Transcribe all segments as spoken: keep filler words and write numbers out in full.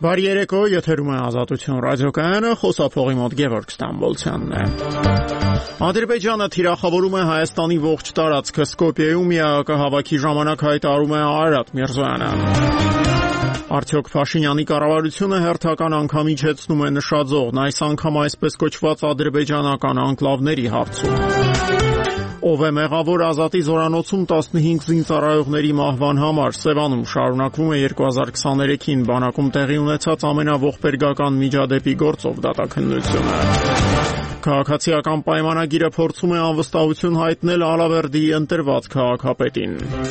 Բարի երեկո, եթերում է Ազատություն ռադիոկայանը, խոսափողի մոտ Գևորգ Ստամբոլցյանն է։ Ադրբեջանը թիրախավորում է Հայաստանի ողջ տարածքը, Սկոպիեում ԵԱՀԿ հավաքի ժամանակ հայտարարում է Արարատ Միրզոյանը։ Արդյոք Փաշինյանի կառավարությունը հերթական անգամ իջեցնում է նշաձողն, այս անգամ այսպես կոչված ադրբեջանական անկլավների հարցում։ Ով է մեղավոր Ազատի զորանոցում տասնհինգ զինծառայողների մահվան համար։ Սևանում շարունակվում է երկու հազար քսաներեքին բանակում տեղի ունեցած ամենաողբերգական միջադեպի գործով դատաքննությունը։ Քաղաքացիական պայմանագիրը փորձում է անվստահություն հայտնել Ալավերդի ընտրված քաղաքապետին։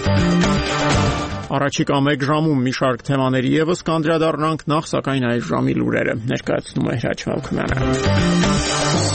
Առաջիկա մեկ ժամում մի շարք թեմաների ևս կանդրադառնանք, նախ սակայն այս ժամի լուրերը ներկայացնում է Հրաչ Մալքմյանը։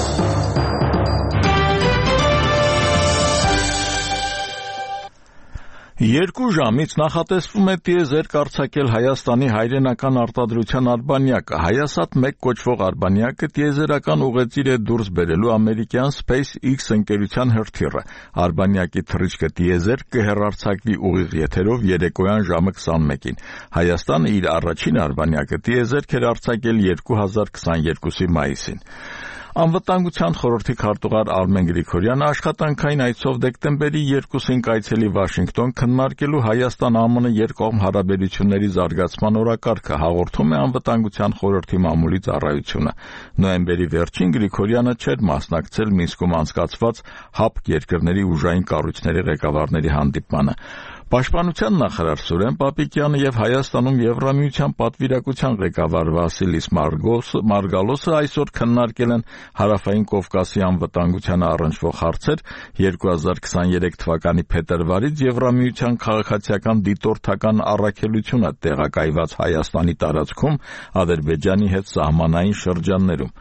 Երկու ժամից նախատեսվում է տիեզերք արձակել Հայաստանի հայրենական արտադրության արբանյակը։ Հայասատ մեկ կոչվող արբանյակը տիեզերական ուղեծիր է դուրս բերելու ամերիկյան SpaceX ընկերության հրթիռը։ Արբանյակի թռիչքը տիեզերք կհեռարձակվի ուղիղ եթերով երեկոյան ժամը քսանմեկին։ Հայաստանը իր առաջին արբանյակը տիեզերք էր արձակել երկու հազար քսաներկուսի մայիսին։ Անվտանգության խորհրդի քարտուղար Արմեն Գրիգորյանը աշխատանքային այցով դեկտեմբերի երկուսին կայցելի Վաշինգտոն քննարկելու Հայաստան-ԱՄՆ երկկողմ հարաբերությունների զարգացման օրակարգը, հաղորդում է Անվտանգության խորհրդի մամուլի ծառայությունը։ Նոյեմբերի վերջին Գրիգորյանը չէր մասնակցել Մինսկում անցկացված ՀԱՊԿ երկրների ուժային կառույցների ղեկավարների հանդիպմանը։ Պաշտպանության նախարար Սուրեն Պապիկյանը եւ Հայաստանում Եվրամիության պատվիրակության ղեկավար Վասիլիս Մարգալոսը այսօր քննարկել են Հարավային Կովկասի անվտանգությանը առնչվող հարցեր։ երկու հազար քսաներեք թվականի փետրվարից Եվրամիության քաղաքացիական դիտորդական առաքելությունը տեղակայված Հայաստանի տարածքում Ադրբեջանի հետ սահմանային շրջաններում։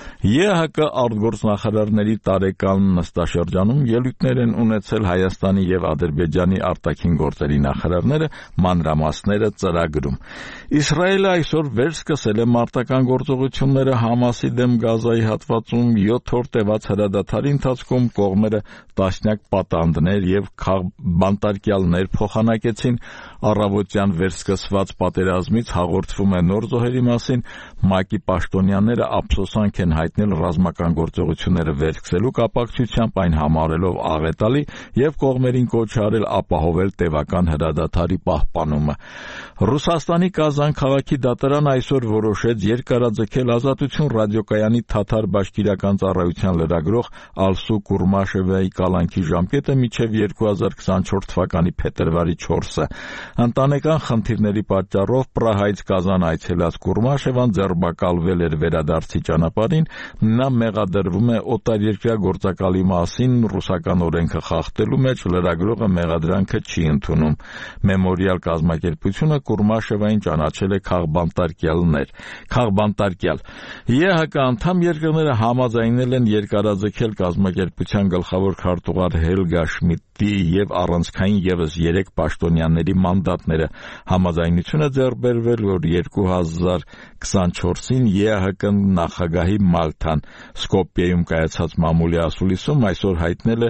ԵԱՀԿ արտգործնախարարների տարեկան նստաշրջանում ելույթներ են ունեցել Հայաստանի եւ Ադրբեջանի արտաքին գործերի նախարարները, մանրամասները ծրագրում։ Իսրայելը այսօր վերսկսել է մարտական գործողությունները Համասի դեմ Գազայի հատվածում յոթ օր տևած հրադադարի ընթացքում կողմերը տասնյակ պատանդներ եւ բանտարկյալներ փոխանակեցին։ Առավոտյան վերսկսված պատերազմից հաղորդվում է նոր զոհերի մասին։ ՄԱԿ-ի պաշտոնյաները ափսոսանք են հայտնել ռազմական գործողությունները վերսկսելու կապակցությամբ, այն համարելով աղետալի եւ կողմերին կոչ արել ապահովել տևական հրադադարի պահպանումը։ Ռուսաստանի Կազան քաղաքի դատարանը այսօր որոշեց երկարաձգել Ազատություն ռադիոկայանի թաթար բաշկիրական ծառայության լրագրող Ալսու Կուրմաշևայի կալանքի ժամկետը մինչև երկու հազար քսանչորս թվականի փետրվարի չորսը։ Ընտանեկան խնդիրների պատճառով Պրահայից Կազան այցելած Կուրմաշևան ձերբակալվել էր վերադարձի ճանապարհին։ Նա մեղադրվում է օտարերկրյա գործակալի մասին ռուսական օրենքը խախտելու մեջ, լրագրողը մեղադրանքը չի ընդունում։ Մեմորիալ կազմակերպությունը Կուրմաշևային ճանաչել է քաղբանտարկյալներ։ Քաղբանտարկյալ ԵԱՀԿ անդամ երկրները համաձայնել են երկարաձգել կազմակերպության գլխավոր քարտուղար Հելգա Շմիդտի եւ առանցքային եւս երեք պաշտոնյաների մանդատները։ Համաձայնությունը ձեռք բերվել, որ երկու հազար քսանչորսին ԵԱՀԿ նախագահի Մալթան Սկոպիեում կայացած մամուլի ասուլիսում այսօր հայտնել է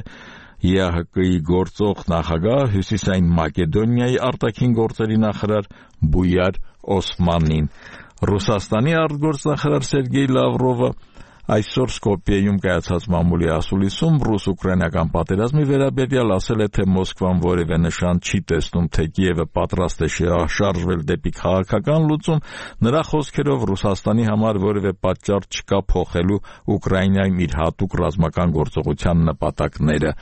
ԵԱՀԿ-ի գործող նախագահ Հյուսիսային Մակեդոնիայի արտաքին գործերի նախարար Բույար Օսմանին։ Ռուսաստանի արտգործնախարար Սերգեյ Լավրովը այսօր Սկոպիեում կայացած մամուլի ասուլիսում ռուս-ուկրաինական պատերազմի վերաբերյալ ասել է, թե Մոսկվան որևէ նշան չի տեսնում, թե Կիևը պատրաստ է շարժվել դեպի քաղաքական լուծում։ Նրա խոսքերով Ռուսաստանի համար որևէ պատճառ չկա փոխելու Ուկրաինայում իր հատուկ ռազմական գործողության նպատակները։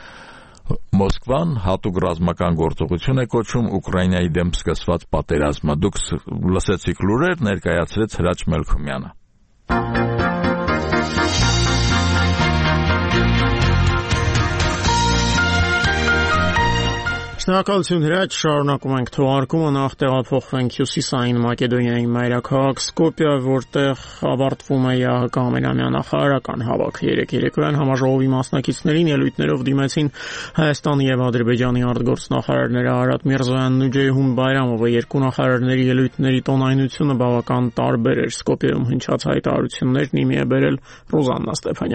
Մոսկվան հատուկ ռազմական գործողություն է կոչում Ուկրաինայի դեմ սկսված պատերազմը։ Դուք լսեցիք լուրեր, ներկայացրեց Հրաչ Մալքմյանը։ Շնորհակալություն Հրաչ, շարունակում ենք թողարկումը, նախ տեղափոխվենք Հյուսիսային Մակեդոնիայի մայրաքաղաք Սկոպիա, որտեղ ավարտվում է ԵԱՀԿ ամենամյա նախարարական հավաքը։ Երեկ երեկոյան համաժողովի մասնակիցներին ելույթներով դիմեցին Հայաստանի եւ Ադրբեջանի արտգործնախարարները Արարատ Միրզոյանն ու Ջեյհուն Բայրամովը։ Երկու նախարարների ելույթների տոնայնությունը բավական տարբեր էր։ Սկոպիայում հնչած հայտարարություններն իմի է բերել Ռուզաննա Ստեփանյանը։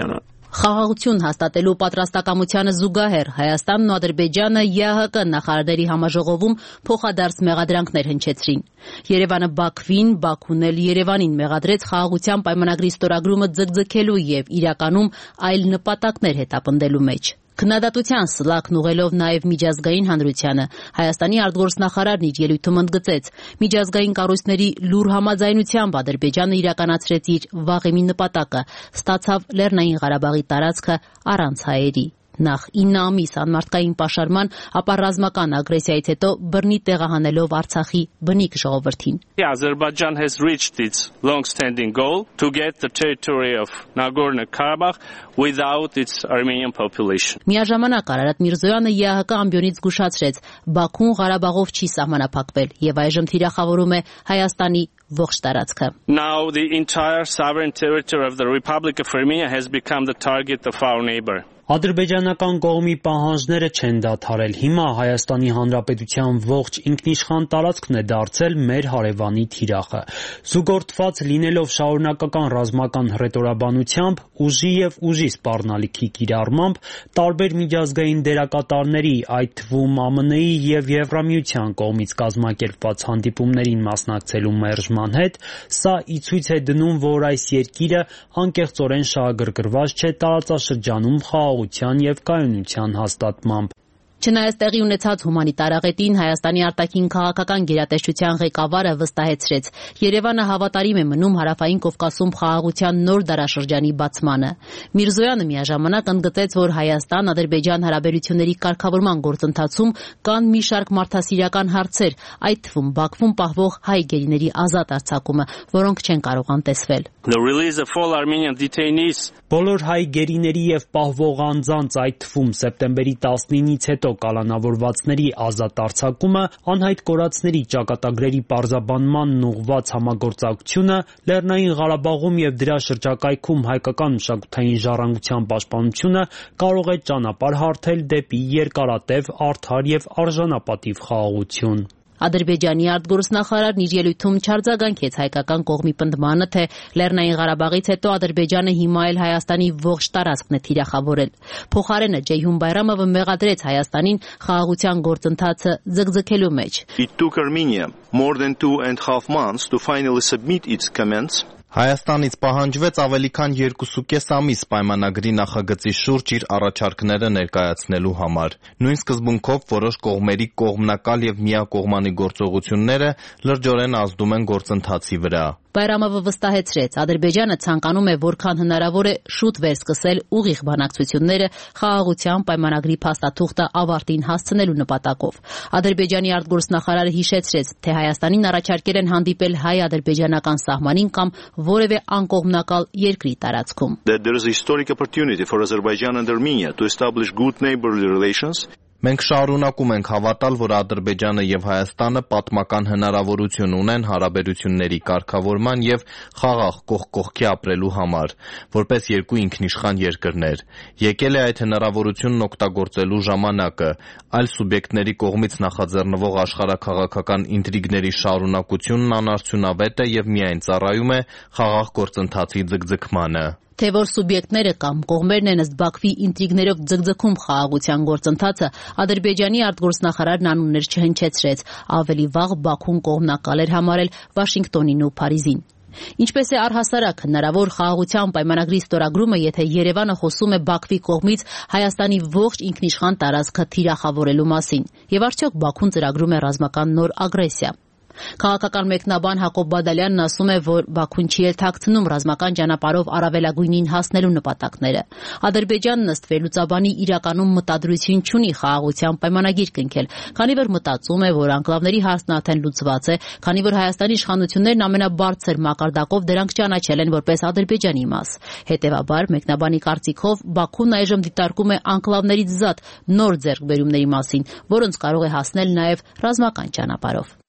Խաղաղություն հաստատելու պատրաստակամությանը զուգահեռ Հայաստանն ու Ադրբեջանը ԵԱՀԿ նախարարների համաժողովում փոխադարձ մեղադրանքներ հնչեցրին։ Երևանը Բաքվին, Բաքուն էլ Երևանին մեղադրեց խաղաղության պայմանագրի ստորագրումը ձգձգելու եւ իրականում այլ նպատակներ հետապնդելու մեջ։ Քննադատության սլաքն ուղղելով նաև միջազգային հանրությանը, Հայաստանի արտգործնախարարն իր ելույթում ընդգծեց, միջազգային կառույցների լուր համաձայնությամբ Ադրբեջանը իրականացրեց իր վաղեմի նպատակը, ստացավ Լեռնային Ղարաբաղի տարածքը առանց հայերի։ Նախ ինը ամիս անմարդկային պաշարման, ապա ռազմական ագրեսիայից հետո բռնի տեղահանելով Արցախի բնիկ ժողովրդին։ Azerbaijan has reached its long-standing goal to get the territory of Nagorno-Karabakh without its Armenian population. Միաժամանակ Արարատ Միրզոյանը ԵԱՀԿ ամբիոնից զգուշացրեց, Բաքուն Ղարաբաղով չի սահմանափակվել եւ այժմ թիրախավորում է Հայաստանի ողջ տարածքը։ Now the entire sovereign territory of the Republic of Armenia has become the target of our neighbor. Ադրբեջանական կողմի պահանջները չեն դադարել։ Հիմա Հայաստանի Հանրապետության ողջ ինքնիշխան տարածքն է դարձել մեր հարևանի թիրախը։ Զուգորդված լինելով շարունակական ռազմական հռետորաբանությամբ, ուժի եւ ուժի սպառնալիքի կիրառմամբ, տարբեր միջազգային դերակատարների, այդ թվում ԱՄՆ-ի եւ Եվրամիության կողմից կազմակերպված հանդիպումներին մասնակցելու մերժման հետ, սա ի ցույց է դնում, որ այս երկիրը անկեղծորեն շահագրգռված չէ տարածաշրջանում խաղաղության եւ կայունության հաստատմամբ։ Չնայած տեղի ունեցած հումանիտար աղետին, Հայաստանի արտաքին քաղաքական գերատեսչության ղեկավարը վստահեցրեց, Երևանը հավատարիմ է մնում Հարավային Կովկասում խաղաղության նոր դարաշրջանի բացմանը։ Միրզոյանը միաժամանակ ընդգծեց, որ Հայաստան-Ադրբեջան հարաբերությունների կարգավորման գործընթացում կան մի շարք մարդասիրական հարցեր, այդ թվում Բաքվում պահվող հայ գերիների ազատ արձակումը, որոնք չեն կարող անտեսվել։ The release of all Armenian detainees. Բոլոր հայ գերիների եւ պահվող անձանց, այդ թվում սեպտեմբերի տասնինից հետո կալանավորվածների ազատ արձակումը, անհայտ կորածների ճակատագրերի պարզաբանմանն ուղղված համագործակցությունը, Լեռնային Ղարաբաղում եւ դրա շրջակայքում հայկական մշակութային ժառանգության պաշտպանությունը կարող է ճանապարհ հարթել դեպի երկարատև, արդար եւ արժանապատիվ խաղաղություն։ Ադրբեջանի արտգործնախարարն իր ելույթում չարձագանքեց հայկական կողմի պնդմանը, թե Լեռնային Ղարաբաղից հետո Ադրբեջանը հիմա էլ Հայաստանի ողջ տարածքն է թիրախավորել։ Փոխարենը Ջեյհուն Բայրամովը մեղադրեց Հայաստանին խաղաղության գործընթացը ձգձգելու մեջ։ It took Armenia more than two and a half months to finally submit its comments. Հայաստանից պահանջվեց ավելի քան երկուսուկես ամիս պայմանագրի նախագծի շուրջ իր առաջարկները ներկայացնելու համար։ Նույն սկզբունքով որոշ կողմերի կողմնակալ եւ միակողմանի գործողությունները լրջորեն ազդում են գործընթացի վրա։ Բայրամովը վստահեցրեց, Ադրբեջանը ցանկանում է որքան հնարավոր է շուտ վերսկսել ուղիղ բանակցությունները խաղաղության պայմանագրի փաստաթուղթը ավարտին հասցնելու նպատակով։ Ադրբեջանի արտգործնախարարը հիշեցրեց, թե Հայաստանին առաջարկել են հանդիպել հայ-ադրբեջանական սահմանին կամ որևէ անկողմնակալ երկրի տարածքում։ That there is a historic opportunity for Azerbaijan and Armenia to establish good neighborly relations. Մենք շարունակում ենք հավատալ, որ Ադրբեջանը եւ Հայաստանը պատմական հնարավորություն ունեն հարաբերությունների կարգավորման եւ խաղաղ կողք կողքի ապրելու համար, որպես երկու ինքնիշխան երկրներ։ Եկել է այդ հնարավորությունն օգտագործելու ժամանակը, այլ սուբյեկտների կողմից նախաձեռնվող աշխարհաքաղաքական ինտրիգների շարունակությունն անարդյունավետ է եւ միայն ծառայում է խաղաղ գործընթացի ձգձգմանը։ Թե որ սուբյեկտները կամ կողմերն են ըստ Բաքվի ինտրիգներով ձգձգում խաղաղության գործընթացը, Ադրբեջանի արտգործնախարարն անուններ չհնչեցրեց, ավելի վաղ Բաքուն կողմնակալ էր համարել Վաշինգտոնին ու Փարիզին։ Ինչպես է առհասարակ հնարավոր խաղաղության պայմանագրի ստորագրումը, եթե Երևանը խոսում է Բաքվի կողմից Հայաստանի ողջ ինքնիշխան տարածքը թիրախավորելու մասին, եւ արդյոք Բաքուն ծրագրում է ռազմական նոր ագրեսիա։ Քաղաքական մեկնաբան Հակոբ Բադալյանն ասում է, որ Բաքուն չի էլ թաքցնում ռազմական ճանապարհով առավելագույնին հասնելու նպատակները։ Ադրբեջանն ըստ վերլուծաբանի իրականում մտադրություն չունի խաղաղության պայմանագիր կնքել, քանի որ մտածում է, որ անկլավների հարցն արդեն լուծված է, քանի որ Հայաստանի իշխանություններն ամենաբարձր մակարդակով դրանք ճանաչել են որպես Ադրբեջանի մաս։ Հետևաբար, մեկնաբանի կարծիքով Բաքուն այժմ դիտարկում է անկլավներից զատ նոր ձեռքբերումների մասին, որոնց կարող է հասնել նաև ռազմական ճանապարհով։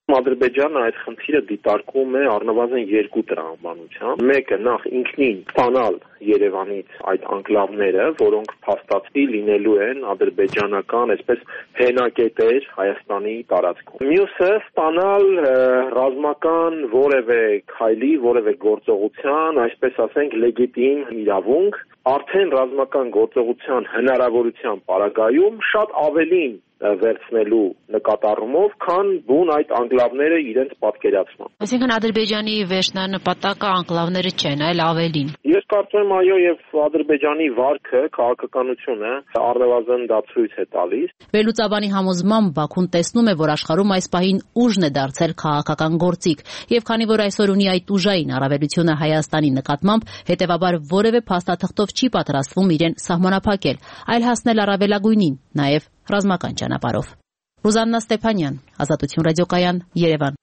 Ադրբեջանը այդ խնդիրը դիտարկում է առնվազն երկու տրամաբանությամբ։ Մեկը նախ ինքնին ստանալ Երևանից այդ անկլավները, որոնք փաստացի լինելու են ադրբեջանական, այսպես հենակետեր Հայաստանի տարածքում։ Մյուսը ստանալ ռազմական որևէ քայլի, որևէ գործողության, այսպես ասենք, լեգիտիմ իրավունք, արդեն ռազմական գործողության հնարավորության պարագայում շատ ավելին վերցնելու նկատառումով, քան բուն այդ անկլավները իրենց պատկերացման։ Այսինքն Ադրբեջանի վերջնանպատակը անկլավները չեն, այլ ավելին։ Ես կարծում եմ, այո, եւ Ադրբեջանի վարքը, քաղաքականությունը առնվազն դա ցույց է տալիս։ Վերլուծաբանի համոզմամբ Բաքուն տեսնում է, որ աշխարհում այս պահին ուժն է դարձել քաղաքական գործիք, եւ քանի որ այսօր ունի այդ ուժային առավելությունը Հայաստանի նկատմամբ, հետեւաբար որևէ փաստաթղթով չի պատրաստվում իրեն սահմանափակել, այլ հասնել առավելագույնին, նաեւ ռազմական ճանապարհով։ Ռուզաննա Ստեփանյան, Ազատություն ռադիոկայան, Երևան։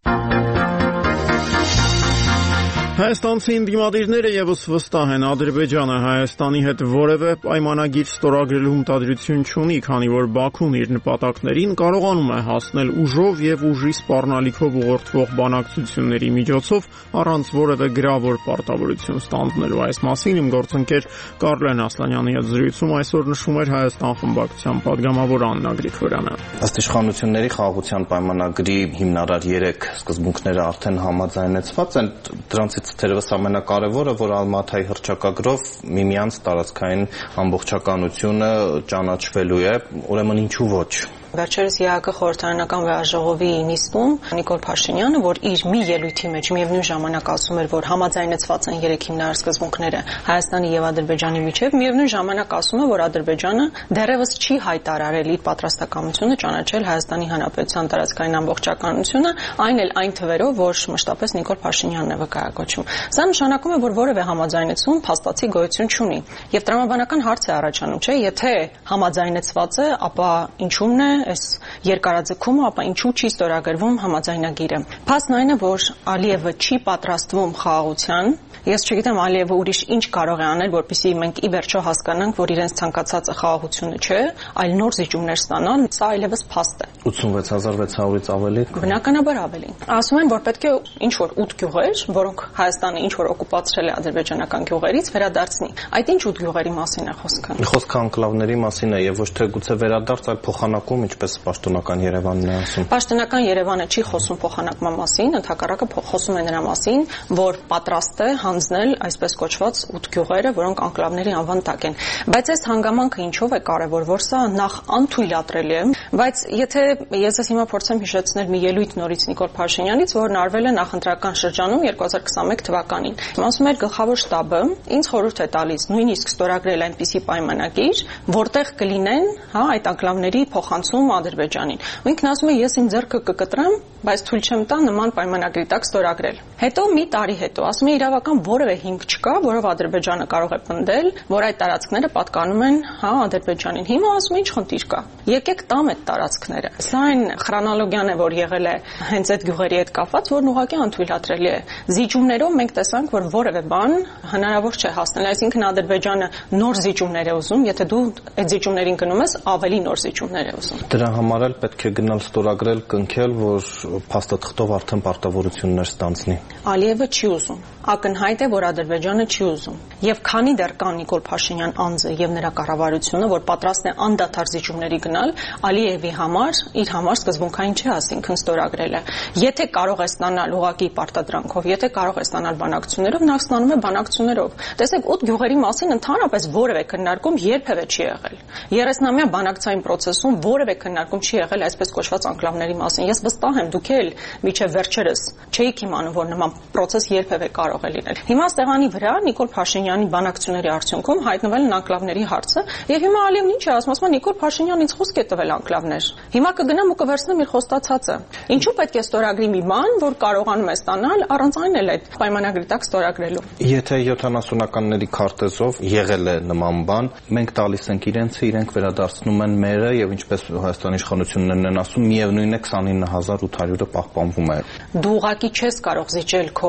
Հայաստանցի ընդդիմադիրները եւս վստահ են, Ադրբեջանը Հայաստանի հետ որևէ պայմանագիր ստորագրելու մտադրություն չունի, քանի որ Բաքուն իր նպատակներին կարողանում է հասնել ուժով եւ ուժի սպառնալիքով ուղղորդվող բանակցությունների միջոցով առանց որևէ գրավոր պարտավորություն ստանձնելու։ Այս մասին իմ գործընկեր Կարլեն Ասլանյանի հետ զրույցում այսօր նշում էր Հայաստան խմբակցության падգամավոր Աննա Գրիգորյանը։ Ըստ իշխանությունների խաղաղության պայմանագրի հիմնարար երեք սկզբունքները արդեն համաձայնեցված են, դրանցից Թերևս ամենակարևորը, որ Ալմաթայի հռչակագրով միմյանց տարածքային ամբողջականությունը ճանաչվելու է, ուրեմն ինչու ոչ։ Վերջերս ԵԱՀԿ խորհրդարանական վեաժողովի նիստում Նիկոլ Փաշինյանը, որ իր մի ելույթի մեջ միևնույն ժամանակ ասում էր, որ համաձայնեցված են երեք հիմնարար սկզբունքները Հայաստանի եւ Ադրբեջանի միջեւ, միևնույն ժամանակ ասում է, որ Ադրբեջանը դեռևս չի հայտարարել իր պատրաստակամությունը ճանաչել Հայաստանի Հանրապետության տարածքային ամբողջականությունը, այն էլ այն թվերով, որ մշտապես Նիկոլ Փաշինյանն է վկայակոչում։ Սա նշանակում է, որ որևէ համաձայնեցում փաստացի գոյություն չունի։ Եվ տրամաբանական հարց է առաջանում, չէ՞, եթե համաձայնեցված է, ապա ինչու՞մն է այս երկարաձգումը, ապա ինչու չի ստորագրվում համաձայնագիրը։ Փաստն այն է, որ Ալիևը չի պատրաստվում խաղաղության։ Ես չգիտեմ Ալիևը ուրիշ ինչ կարող է անել, որպեսզի մենք ի վերջո հասկանանք, որ իրենց ցանկացածը խաղաղությունը չէ, այլ նոր զիջումներ ստանան, սա այլևս փաստ է։ ութսունվեց հազար վեց հարյուրից ավելի։ Բնականաբար ավելի։ Ասում են, որ պետք է ինչ որ ութ գյուղեր, որոնք Հայաստանը ինչ որ օկուպացրել է ադրբեջանական գյուղերից, վերադարձնի։ Այդ ինչ ութ գյուղերի մասին է խոսքը։ Խոսքը անկլավների մասին է եւ ոչ թե գուցե վերադարձ, այլ փոխանակում, ինչպես պաշտոնական Երևանն է ասում։ Պաշտոնական Երևանը չի խոսում փոխանակման մասին, ընդհակառակը խոսում է նրա մասին, որ պատրաստ է հանձնել այսպես կոչված ութ գյուղերը, որոնք անկլավների անվան տակ են։ Բայց այս հանգամանքը ինչով է կարևոր, որ սա նախ անթույլատրելի է, բայց եթե ես ես հիմա փորձեմ հիշեցնել մի ելույթ նորից Նիկոլ Փաշինյանից, որն արվել է նախընտրական շրջանում երկու հազար քսաներկու թվականին։ Ասում էր գլխավոր շտաբը ինձ խորհուրդ է տալիս նույնիսկ ստորագրել այնպիսի պայմանագիր, որտեղ կլինեն, հա, այդ անկլավների փոխանցում Ադրբեջանին։ Ու ինքն ասում է, ես իմ ձեռքը կկտրեմ, բայց թույլ չեմ տա նման պայմանագրի տակ ստորագրել։ Հետո մի տարի հետո ասում է իրավական որևէ հիմք չկա, որով Ադրբեջանը կարող է պնդել, որ այդ տարածքները պատկանում են, հա, Ադրբեջանին։ Հիմա ասում է ինչ խնդիր կա։ Եկեք տամ այդ տարածքները։ Սա այն խրոնոլոգիան է, որ եղել է հենց այդ գյուղերի հետ կապված, որն ուղղակի անթույլատրելի է։ Զիջումներով մենք տեսանք, որ որևէ բան հնարավոր չէ հասնել, այսինքն Ադրբեջանը նոր զիջումներ է ուզում, եթե դու այդ զիջումներին գնում ես, ավելի նոր զիջումներ է ուզում։ Դրա համար էլ պետք է գնալ ստորագրել, կնքել, որ փաստաթղթով արդեն պարտավորություններ ստանձնի։ Ալիևը չի ուզում։ Ակնհայտ է, որ Ադրբեջանը չի ուզում։ Եվ քանի դեռ կա Նիկոլ Փաշինյան անձը եւ նրա կառավարությունը, որ պատրաստ է անդադար զիջումների գնալ, Ալիևի համար իր համար սկզբունքային չէ, ասինքն ստորագրելը։ Եթե կարող է ստանալ ուղղակի պարտադրանքով, եթե կարող է ստանալ բանակցություններով, նա ստանում է բանակցություններով։ Տեսեք, ութ գյուղերի մասին ընդհանրապես որևէ քննարկում երբևէ չի եղել։ երեսնամյա բանակցային process-ում որևէ քննարկում չի եղել այսպես կոչված անկլավների մասին։ Ես վստահ եմ, դուք էլ միջև վերջերս չէիք իմանում, որ նման process երբևէ կարող է լինել։ Հիմա ստեղանի վրա Նիկոլ Փաշինյանի բանակցությունների արդյունքում հայտնվել են անկլավների հարցը, եւ հիմա Ալիևն ինչ է ասում, ասում է Նիկոլ Փաշինյանն ինձ խոսք է տվել անկլավներ։ Հիմա կգնամ ու կվերցնեմ իր խոստացածը։ Ինչու պետք է ստորագրի մի բան, որ կարողանում է ստանալ առանց այն էլ այդ պայմանագրի տակ ստորագրելու։ Եթե յոթանասունականների քարտեզով եղել է նման բան, մենք տալիս ենք իրենց, իրենք վերադարձնում են մերը եւ ինչպես Հայաստանի իշխանություններն են ասում, միևնույն է քսանինը հազար ութ հարյուրը պահպանվում է։ Դու ուղղակի չես կարող զիջել քո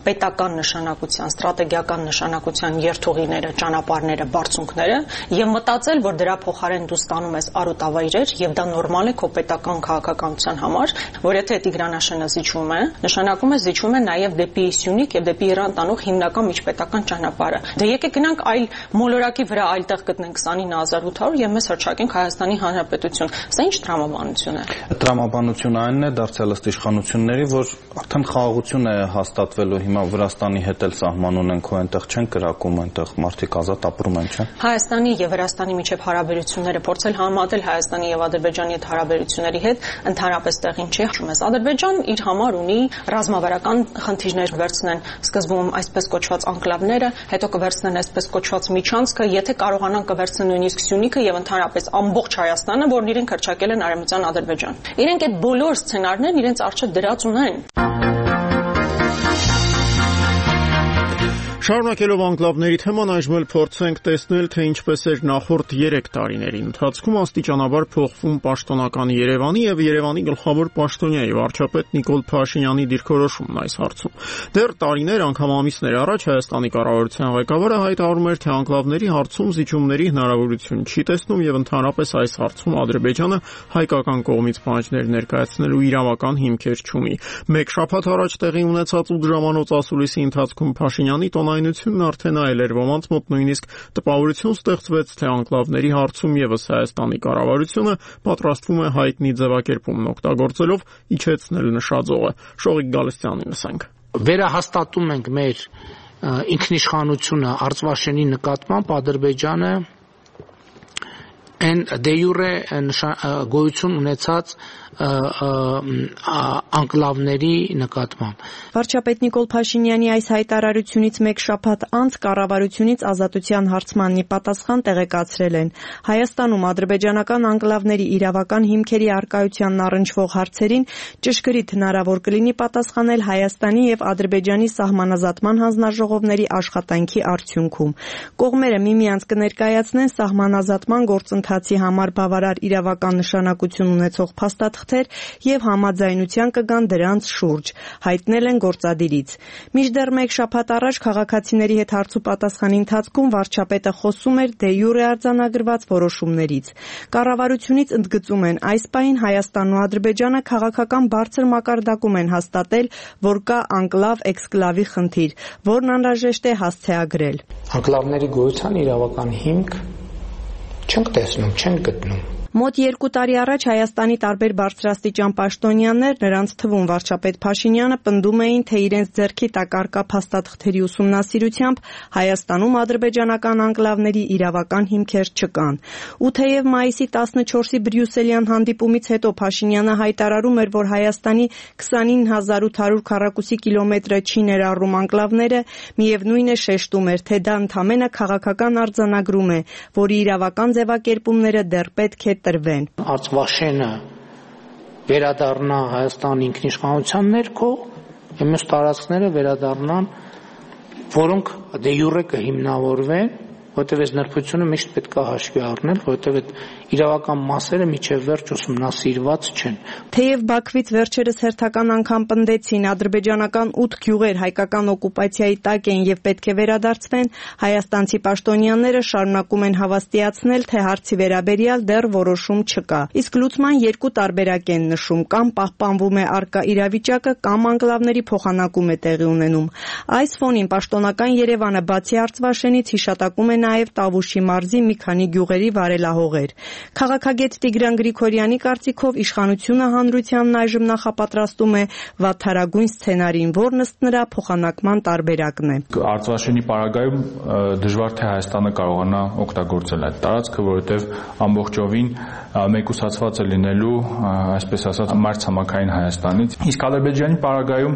պետական նշանակության, ստրատեգիական նշանակության երթուղիները, ճանապարհները, բարձունքները եւ մտածել, որ դրա փոխարեն դու ստանում ես արոտավայրեր եւ դա նորմալ է քո պետական քաղաքականության համար, որ եթե Տիգրանաշենը զիջում է, նշանակում է զիջում է նաեւ դեպի Սյունիք եւ դեպի Իրան տանող հիմնական միջպետական ճանապարհը։ Դե եկեք գնանք այլ մոլորակի վրա այլտեղ գտնենք քսանինը հազար ութ հարյուր եւ մեզ հրճակենք Հայաստանի Հանրապետություն։ Սա ինչ տրամաբանություն է։ Տրամաբանությունը այնն է դարձյալ ըստ իշխանությունների, որ արդեն խաղաղություն է հաստատվելու հիմա Վրաստանի հետ էլ սահման ունենք, ու այնտեղ չեն կրակում, այնտեղ մարդիկ ազատ ապրում են, չէ՞։ Հայաստանի եւ Վրաստանի միջև հարաբերությունները փորձել համատել Հայաստանի եւ Ադրբեջանի հետ հարաբերությունների հետ ընդհանրապես տեղին չի հաշվում։ Ադրբեջան իր համար ունի ռազմավարական խնդիրներ, վերցնեն սկզբում այսպես կոչված անկլավները, հետո կվերցնեն այսպես կոչված միջանցքը, եթե կարողանան կվերցնեն նույնիսկ Սյունիքը եւ ընդհանրապես ամբողջ Հայաստանը, որն իրենք հրճակել են Արևմտյան Ադրբեջան։ Իրենք այդ բոլոր սցենարներն իրենց առջև դրած ունեն։ Շարունակելով անկլավների թեման, այժմ էլ փորձենք տեսնել, թե ինչպես էր նախորդ երեք տարիների ընթացքում աստիճանաբար փոխվում պաշտոնական Երևանի եւ Երևանի գլխավոր պաշտոնյայի վարչապետ Նիկոլ Փաշինյանի դիրքորոշումն այս հարցում։ Դեռ տարիներ, անգամ ամիսներ առաջ Հայաստանի կառավարության ղեկավարը հայտարարում էր, թե անկլավների հարցում զիջումների հնարավորություն չի տեսնում եւ ընդհանրապես այս հարցում Ադրբեջանը հայկական կողմից պահանջներ ներկայացնելու իրավական հիմքեր չունի։ Մեկ շաբաթ առաջ տեղի ունեցած ութ ժամանոց ասուլիսի ընթացքում Փաշինյանի տոնայնությունն արդեն այլ էր, ոմանց մոտ նույնիսկ տպավորություն ստեղծվեց, թե անկլավների հարցում եւս Հայաստանի կառավարությունը պատրաստվում է հայտնի ձևակերպումն օգտագործելով իջեցնել նշաձողը։ Շողիկ Գալստյանին լսենք։ Վերահաստատում ենք մեր ինքնիշխանությունը Արցվաշենի նկատմամբ Ադրբեջանը են դե յուրե գոյություն ունեցած անկլավների նկատմամբ։ Վարչապետ Նիկոլ Փաշինյանի այս հայտարարությունից մեկ շաբաթ անց կառավարությունից ազատության հարցման մի պատասխան տեղեկացրել են։ Հայաստանում ադրբեջանական անկլավների իրավական հիմքերի առկայությանն առնչվող հարցերին ճշգրիտ հնարավոր կլինի պատասխանել Հայաստանի եւ Ադրբեջանի սահմանազատման հանձնաժողովների աշխատանքի արդյունքում։ Կողմերը միմյանց կներկայացնեն սահմանազատման գործընթացի համար բավարար իրավական նշանակություն ունեցող փաստաթղթեր եւ համաձայնության կգան դրանց շուրջ, հայտնել են գործադիրից։ Մինչդեռ մեկ շաբաթ առաջ քաղաքացիների հետ հարցու պատասխանի ընթացքում վարչապետը խոսում էր դե յուրե արձանագրված որոշումներից։ Կառավարությունից ընդգծում են, այս պահին Հայաստանն ու Ադրբեջանը քաղաքական բարձր մակարդակում են հաստատել, որ կա անկլավ-էքսկլավի խնդիր, որն անհրաժեշտ է հասցեագրել։ Անկլավների գոյության իրավական հիմք չենք տեսնում, չենք գտնում։ Մոտ երկու տարի առաջ Հայաստանի տարբեր բարձրաստիճան պաշտոնյաներ, նրանց թվում վարչապետ Փաշինյանը, պնդում էին, թե իրենց ձեռքի տակ առկա փաստաթղթերի ուսումնասիրությամբ Հայաստանում ադրբեջանական անկլավների իրավական հիմքեր չկան։ Ու թեև մայիսի տասնչորսի Բրյուսելյան հանդիպումից հետո Փաշինյանը հայտարարում էր, որ Հայաստանի քսանինը հազար ութ հարյուր քառակուսի կիլոմետրը չի ներառում անկլավները, միևնույն է շեշտում էր, թե դա ընդամենը քաղաքական արձանագրում է, որի իրավական ձևակերպումները դեռ պետք է տրվեն։ Արցվաշենը վերադառնա Հայաստանի ինքնիշխանության ներքո, մյուս տարածքները վերադառնան, որոնք դե յուրե կհիմնավորվեն, որտեղ այս նրբությունը միշտ պետք է հաշվի առնել, որտեղ այդ իրավական մասերը միջև վերջ ուսումնասիրված չեն։ Թեև Բաքվից վերջերս հերթական անգամ պնդեցին, ադրբեջանական ութ գյուղեր հայկական օկուպացիայի տակ են եւ պետք է վերադարձվեն, հայաստանցի պաշտոնյաները շարունակում են հավաստիացնել, թե հարցի վերաբերյալ դեռ որոշում չկա։ Իսկ լուծման երկու տարբերակ են նշում, կամ պահպանվում է առկա իրավիճակը, կամ անկլավների փոխանակում է տեղի ունենում։ Այս ֆոնին պաշտոնական Երևանը բացի Արցվաշենից հիշատակում է նաև Տավուշի մարզի մի քանի գյուղերի վարելահողեր։ Քաղաքագետ Տիգրան Գրիգորյանի կարծիքով իշխանությունը հանրությանն այժմ նախապատրաստում է վատթարագույն սցենարին, որն ըստ նրա փոխանակման տարբերակն է։ Արցվաշենի պարագայում դժվար թե Հայաստանը կարողանա օգտագործել այդ տարածքը, որովհետև ամբողջովին մեկուսացված է լինելու, այսպես ասած, մայրցամաքային Հայաստանից։ Իսկ Ադրբեջանի պարագայում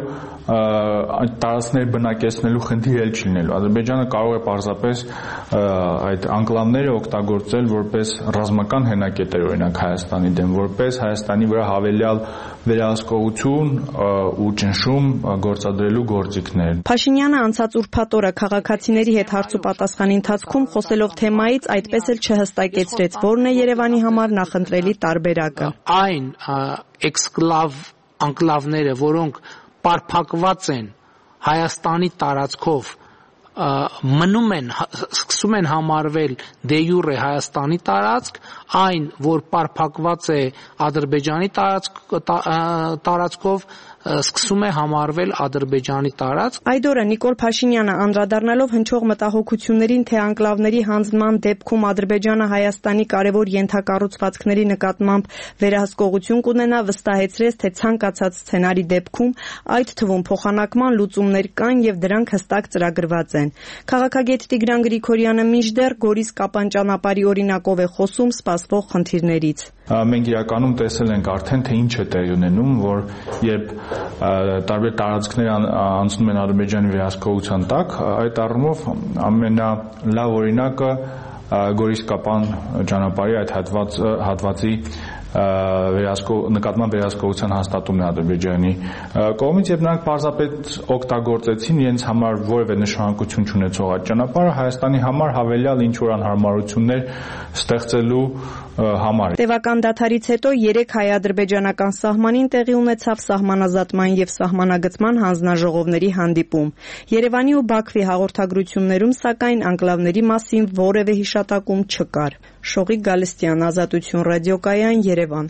այդ տարածքները բնակեցնելու խնդիր էլ չի լինելու։ Ադրբեջանը կարող է պարզապես այդ անկլավները օգտագործել որպես ռազմական հենակետեր, օրինակ Հայաստանի դեմ, որպես Հայաստանի վրա հավելյալ վերահսկողություն ու ճնշում գործադրելու գործիքներ։ Փաշինյանը անցած ուրբաթ օրը քաղաքացիների հետ հարցու պատասխանի ընթացքում խոսելով թեմայից այդպես էլ չհստակեցրեց, որն է Երևանի համար նախընտրելի տարբերակը։ Այն էքսկլավ անկլավները, որոնք պարփակված են Հայաստանի տարածքով մնում են, սկսում են համարվել դե յուրե Հայաստանի տարածք, այն, որ պարփակված է Ադրբեջանի տարածքով, սկսում է համարվել Ադրբեջանի տարածք։ Այդ օրը Նիկոլ Փաշինյանը անդրադառնալով հնչող մտահոգություններին, թե անկլավների հանձնման դեպքում Ադրբեջանը Հայաստանի կարևոր ենթակառուցվածքների նկատմամբ վերահսկողություն կունենա, վստահեցրեց, թե ցանկացած սցենարի դեպքում, այդ թվում փոխանակման լուծումներ կան եւ դրանք հստակ ծրագրված են։ Քաղաքագետ Տիգրան Գրիգորյանը մինչդեռ Գորիս-Կապան ճանապարհի օրինակով է խոսում սպասվող խնդիրներից։ Մենք իրականում տեսել ենք արդեն, թե ինչ է տեղի ունենում, որ երբ տարբեր տարածքներ անցնում են Ադրբեջանի վերահսկողության տակ, այդ առումով ամենալավ օրինակը Գորիս-Կապան ճանապարհի այդ հատվածի նկատմամբ վերահսկողության հաստատումն է Ադրբեջանի կողմից, եւ նրանք պարզապես օգտագործեցին իրենց համար որևէ նշանակություն չունեցող այդ ճանապարհը Հայաստանի համար հավելյալ ինչ-որ անհարմարություններ ստեղծելու համար։ Տևական դադարից հետո երեք հայ-ադրբեջանական սահմանին տեղի ունեցավ սահմանազատման եւ սահմանագծման հանձնաժողովների հանդիպում։ Երևանի ու Բաքվի հաղորդագրություններում, սակայն, անկլավների մասին որևէ հիշատակում չկար։ Շողիկ Գալստյան, Ազատություն ռադիոկայան, Երևան։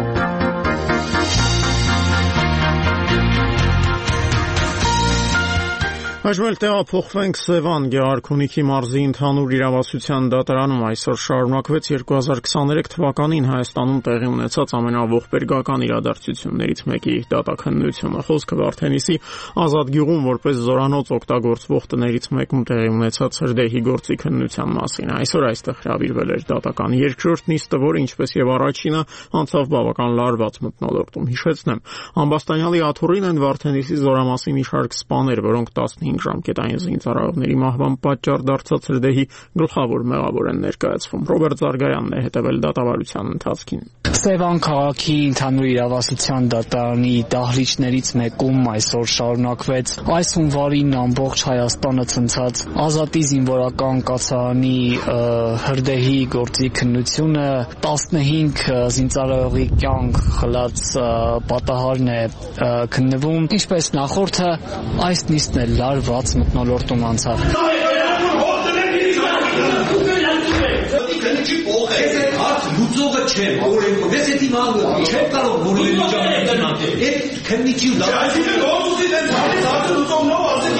Այժմ էլ տեղափոխվենք Սևան, Գեղարքունիքի մարզի ընդհանուր իրավասության դատարանում այսօր շարունակվեց երկու հազար քսաներեք թվականին Հայաստանում տեղի ունեցած ամենաողբերգական իրադարձություններից մեկի դատաքննությունը։ Խոսքը Վարդենիսի Ազատ գյուղում որպես զորանոց օգտագործվող տներից մեկում տեղի ունեցած հրդեհի գործի քննության մասին։ Այսօր այստեղ հրավիրվել էր դատական երկրորդ նիստը, որը ինչպես եւ առաջինը անցավ բավական լարված մթնոլորտում։ Հիշեցնեմ, ամբաստանյալի աթոռին են Վարդենիսի զորամասի մի շարք սպաներ, որոնք տասնհինգ ժամկետային զինծառայողների մահվան պատճառ դարձած հրդեհի գլխավոր մեղավոր են ներկայացվում։ Ռոբերտ Զարգայանն է հետևել դատավարության ընթացքին։ Սևան քաղաքի ընդհանուր իրավասության դատարանի դահլիճներից մեկում այսօր շարունակվեց այս հունվարին ամբողջ Հայաստանը ցնցած Ազատի զինվորական կացարանի հրդեհի գործի քննությունը։ տասնհինգ զինծառայողի կյանք խլած պատահարն է քննվում։ Ինչպես նախորդը, այս նիստն էլ լարված մթնոլորտում անցավ։ Լուծողը չէ, օրենքով, ես էդի մանգը, չեմ կարող որևէ միջավայր դնել, էդ քննիչի ու դա։ Այսինքն գործուղի դենց հարից հարցը լուծողնով ասեք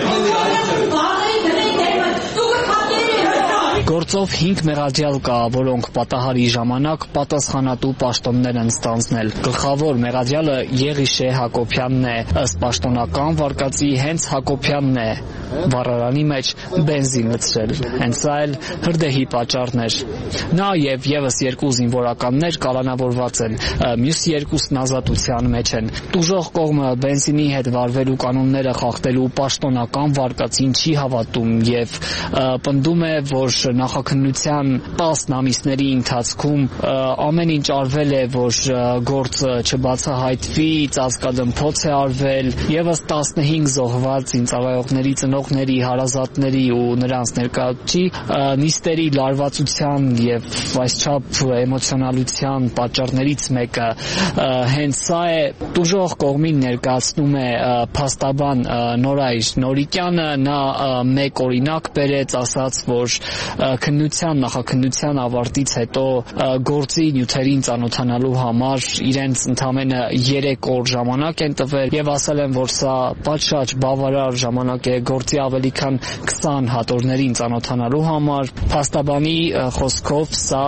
Գործով հինգ մեղադրյալ կա, որոնք պատահարի ժամանակ պատասխանատու պաշտոններ են ստանձնել։ Գլխավոր մեղադրյալը Եղիշե Հակոբյանն է, ըստ պաշտոնական վարկածի հենց Հակոբյանն է վառարանի մեջ բենզին լցրել։ Հենց սա էլ հրդեհի պատճառն էր։ Նա եւ եւս երկու զինվորականներ կալանավորված են, մյուս երկուսն ազատության մեջ են։ Տուժող կողմը բենզինի հետ վարվելու կանոնները խախտելու պաշտոնական վարկածին չի հավատում եւ պնդում է, որ նախաքննության տասն ամիսների ընթացքում ամեն ինչ արվել է, որ գործը չբացահայտվի, ծածկադմփոց է արվել, եւս տասնհինգ զոհված զինծառայողների ծնողների, հարազատների ու նրանց ներկայացուցի նիստերի լարվածության եւ այսչափ էմոցիոնալության պատճառներից մեկը հենց սա է։ Տուժող կողմին ներկայացնում է փաստաբան Նորայր Նորիկյանը, նա մեկ օրինակ բերեց, ասաց, որ քննության նախաքննության ավարտից հետո գործի նյութերին ծանոթանալու համար իրենց ընդամենը երեք օր ժամանակ են տվել եւ ասել են, որ սա պատշաճ բավարար ժամանակ է գործի ավելի քան քսան հատորներին ծանոթանալու համար։ Փաստաբանի խոսքով սա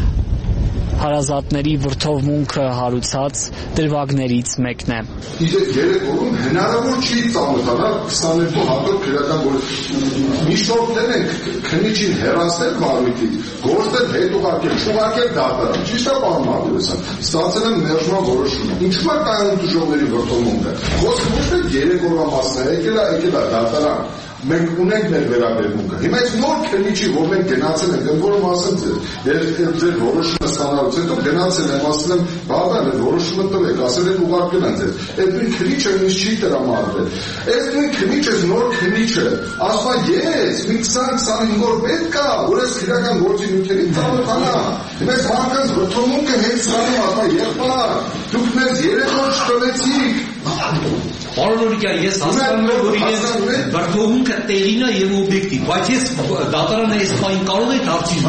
հարազատների վրդովմունքը հարուցած դրվագներից մեկն է։ Իսկ երեք օրում հնարավոր չի ծանոթանալ քսաներկու հատոր քրական գործ։ Միշտորտեն ենք քննիչին հեռացնել մարմիտից, գործել հետ ուղարկել, չուղարկել դատարան։ Ճիշտ է, պարոն Մարտիրոսյան, ստացել են մերժման որոշումը։ Ինչու՞ է կայանում դժողների վրդովմունքը։ Խոսքը ոչ թե երեք օրվա մասն է, եկել է, եկել է դատարան։ Մենք ունենք մեր վերաբերմունքը։ Հիմա այս նոր քննիչի, որ մենք գնացել ենք, ընդ որում ասեմ ձեր, ձեր որոշումը ստանալուց հետո գնացել եմ, ասել եմ, բավական է, որոշումը տվեք, ասել են ուղարկել են ձեզ։ Այդ նույն քննիչը ինձ չի տրամադրել։ Այս նույն քննիչը, նոր քննիչը, ասում է, ես մի քսան-քսանհինգ օր պետք է, որ այս քրական գործի նյութերին ծանոթանա։ Հիմա այս մարդկանց վրդովմունքը հենց սրանում, ասում է, եղբայր, դուք մեզ երեք օր չտվեցիք։ Պարոն ես հասկանում եմ, որ իրենց վրդովմունքը տեղին է եւ օբյեկտիվ, բայց ես դատարանը այս բանին կարող է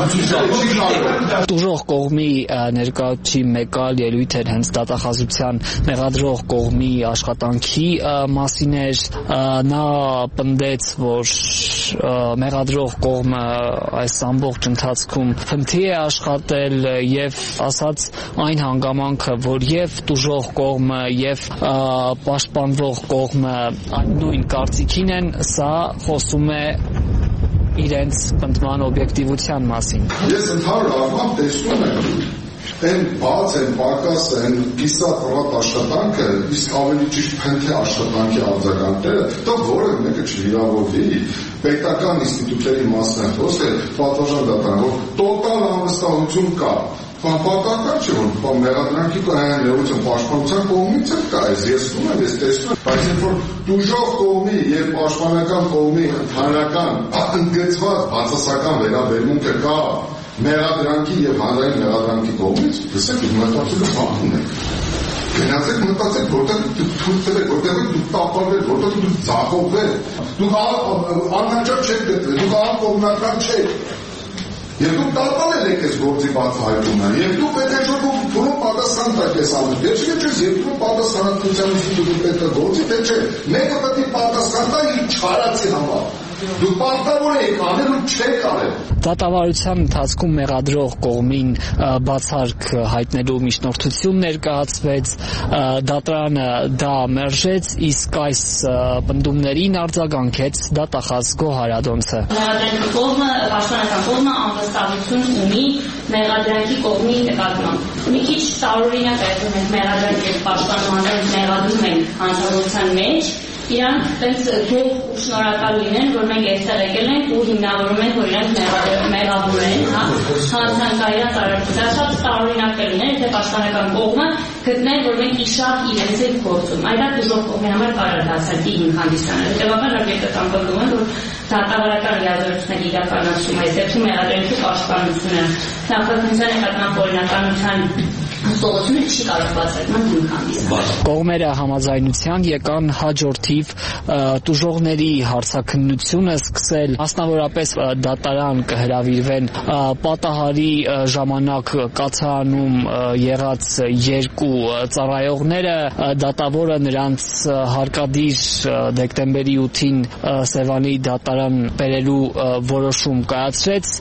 դարձնել Տուժող կողմի ներկայացուցիչ մեկ այլ ելույթ էր հենց դատախազության մեղադրող կողմի աշխատանքի մասին էր, նա պնդեց, որ մեղադրող կողմը այս ամբողջ ընթացքում փնթի է աշխատել եւ ասաց այն հանգամանքը, որ եւ տուժող կողմը եւ պաշտպանվող կողմը նույն կարծիքին են, սա խոսում է իրենց պնդման օբյեկտիվության մասին։ Ես ընդհանուր առմամբ տեսնում եմ այն բաց են, պակաս են, կիսատ աշխատանքը, իսկ ավելի ճիշտ փնթի աշխատանքի արձագանքները, դա որևէ մեկը չվիրավորվի, պետական ինստիտուտների մասն է խոսել, պատվաժան դատարան, որ տոտալ անվստահություն կա, պատական չէ, որ մեղադրանքի ներողություն պաշտպանության կողմից էլ կա, ես զգում եմ, ես տեսնում եմ, բայց երբ որ տուժող կողմի եւ պաշտպանական կողմի ընդհանրական ընդգծված բացասական վերաբերմունքը կա մեղադրանքի եւ հանրային մեղադրանքի կողմից, լսեք, մտածելու բան ունեք։ Գնացեք մտածեք, որտեղ դուք թույլ որտեղ դուք տապալվել, որտեղ դուք ձախողվել, դուք անհաջող չեք գտվել, դուք անկողմնական չեք։ Եվ դուք տապալել եք այս գործի բացահայտումը, եւ դուք պետք է շուտ փորում պատասխան տաք այս ամենը։ Դե չէ՞ չէ, երբ դուք պատասխանատվության ինստիտուտի պետք է գործի, թե չէ։ Մեկը պետք է պատասխան տա իր չարացի համար։ Դուք պարտավոր եք անել ու չեք արել։ Դատավարության ընթացքում մեղադրող կողմին բացառք հայտնելու միջնորդություն ներկայացվեց, դատարանը դա մերժեց, իսկ այս պնդումներին արձագանքեց դատախազ Գոհար Ադոնցը։ Մեղադրանքի կողմը, պաշտպանական կողմը անվստահություն ունի մեղադրանքի կողմի նկատմամբ։ Մի քիչ տարօրինակ է, որ մենք մեղադրանք եւ պաշտպանման մեղադրում ենք հանրության մեջ, իրանք տենց գող ու շնորհակալ լինեն, որ մենք այստեղ եկել ենք ու հիմնավորում ենք, որ իրանք մեղավոր են, հա, հանցանքային արարքության շատ տարօրինակ կլիներ, եթե պաշտպանական կողմը գտներ, որ մենք իշավ իրենց հետ գործում։ Այդ դժոխ կողմի համար կարող դասակի հիմք հանդիսանալ։ Հետևաբար արգելքը պնդում են, որ դատավարական իրավունքների իրականացում այս դեպքում մեղադրանքի պաշտպանությունը նախաքննության նկատմամբ օրինականության Ստողությունը չի կարող բացակայել հիմք հանդիսանալ։ Կողմերը համաձայնության եկան հաջորդիվ տուժողների հարցաքննությունը սկսել, մասնավորապես դատարան կհրավիրվեն պատահարի ժամանակ կացարանում եղած երկու ծառայողները, դատավորը նրանց հարկադիր դեկտեմբերի ութին Սևանի դատարան բերելու որոշում կայացրեց։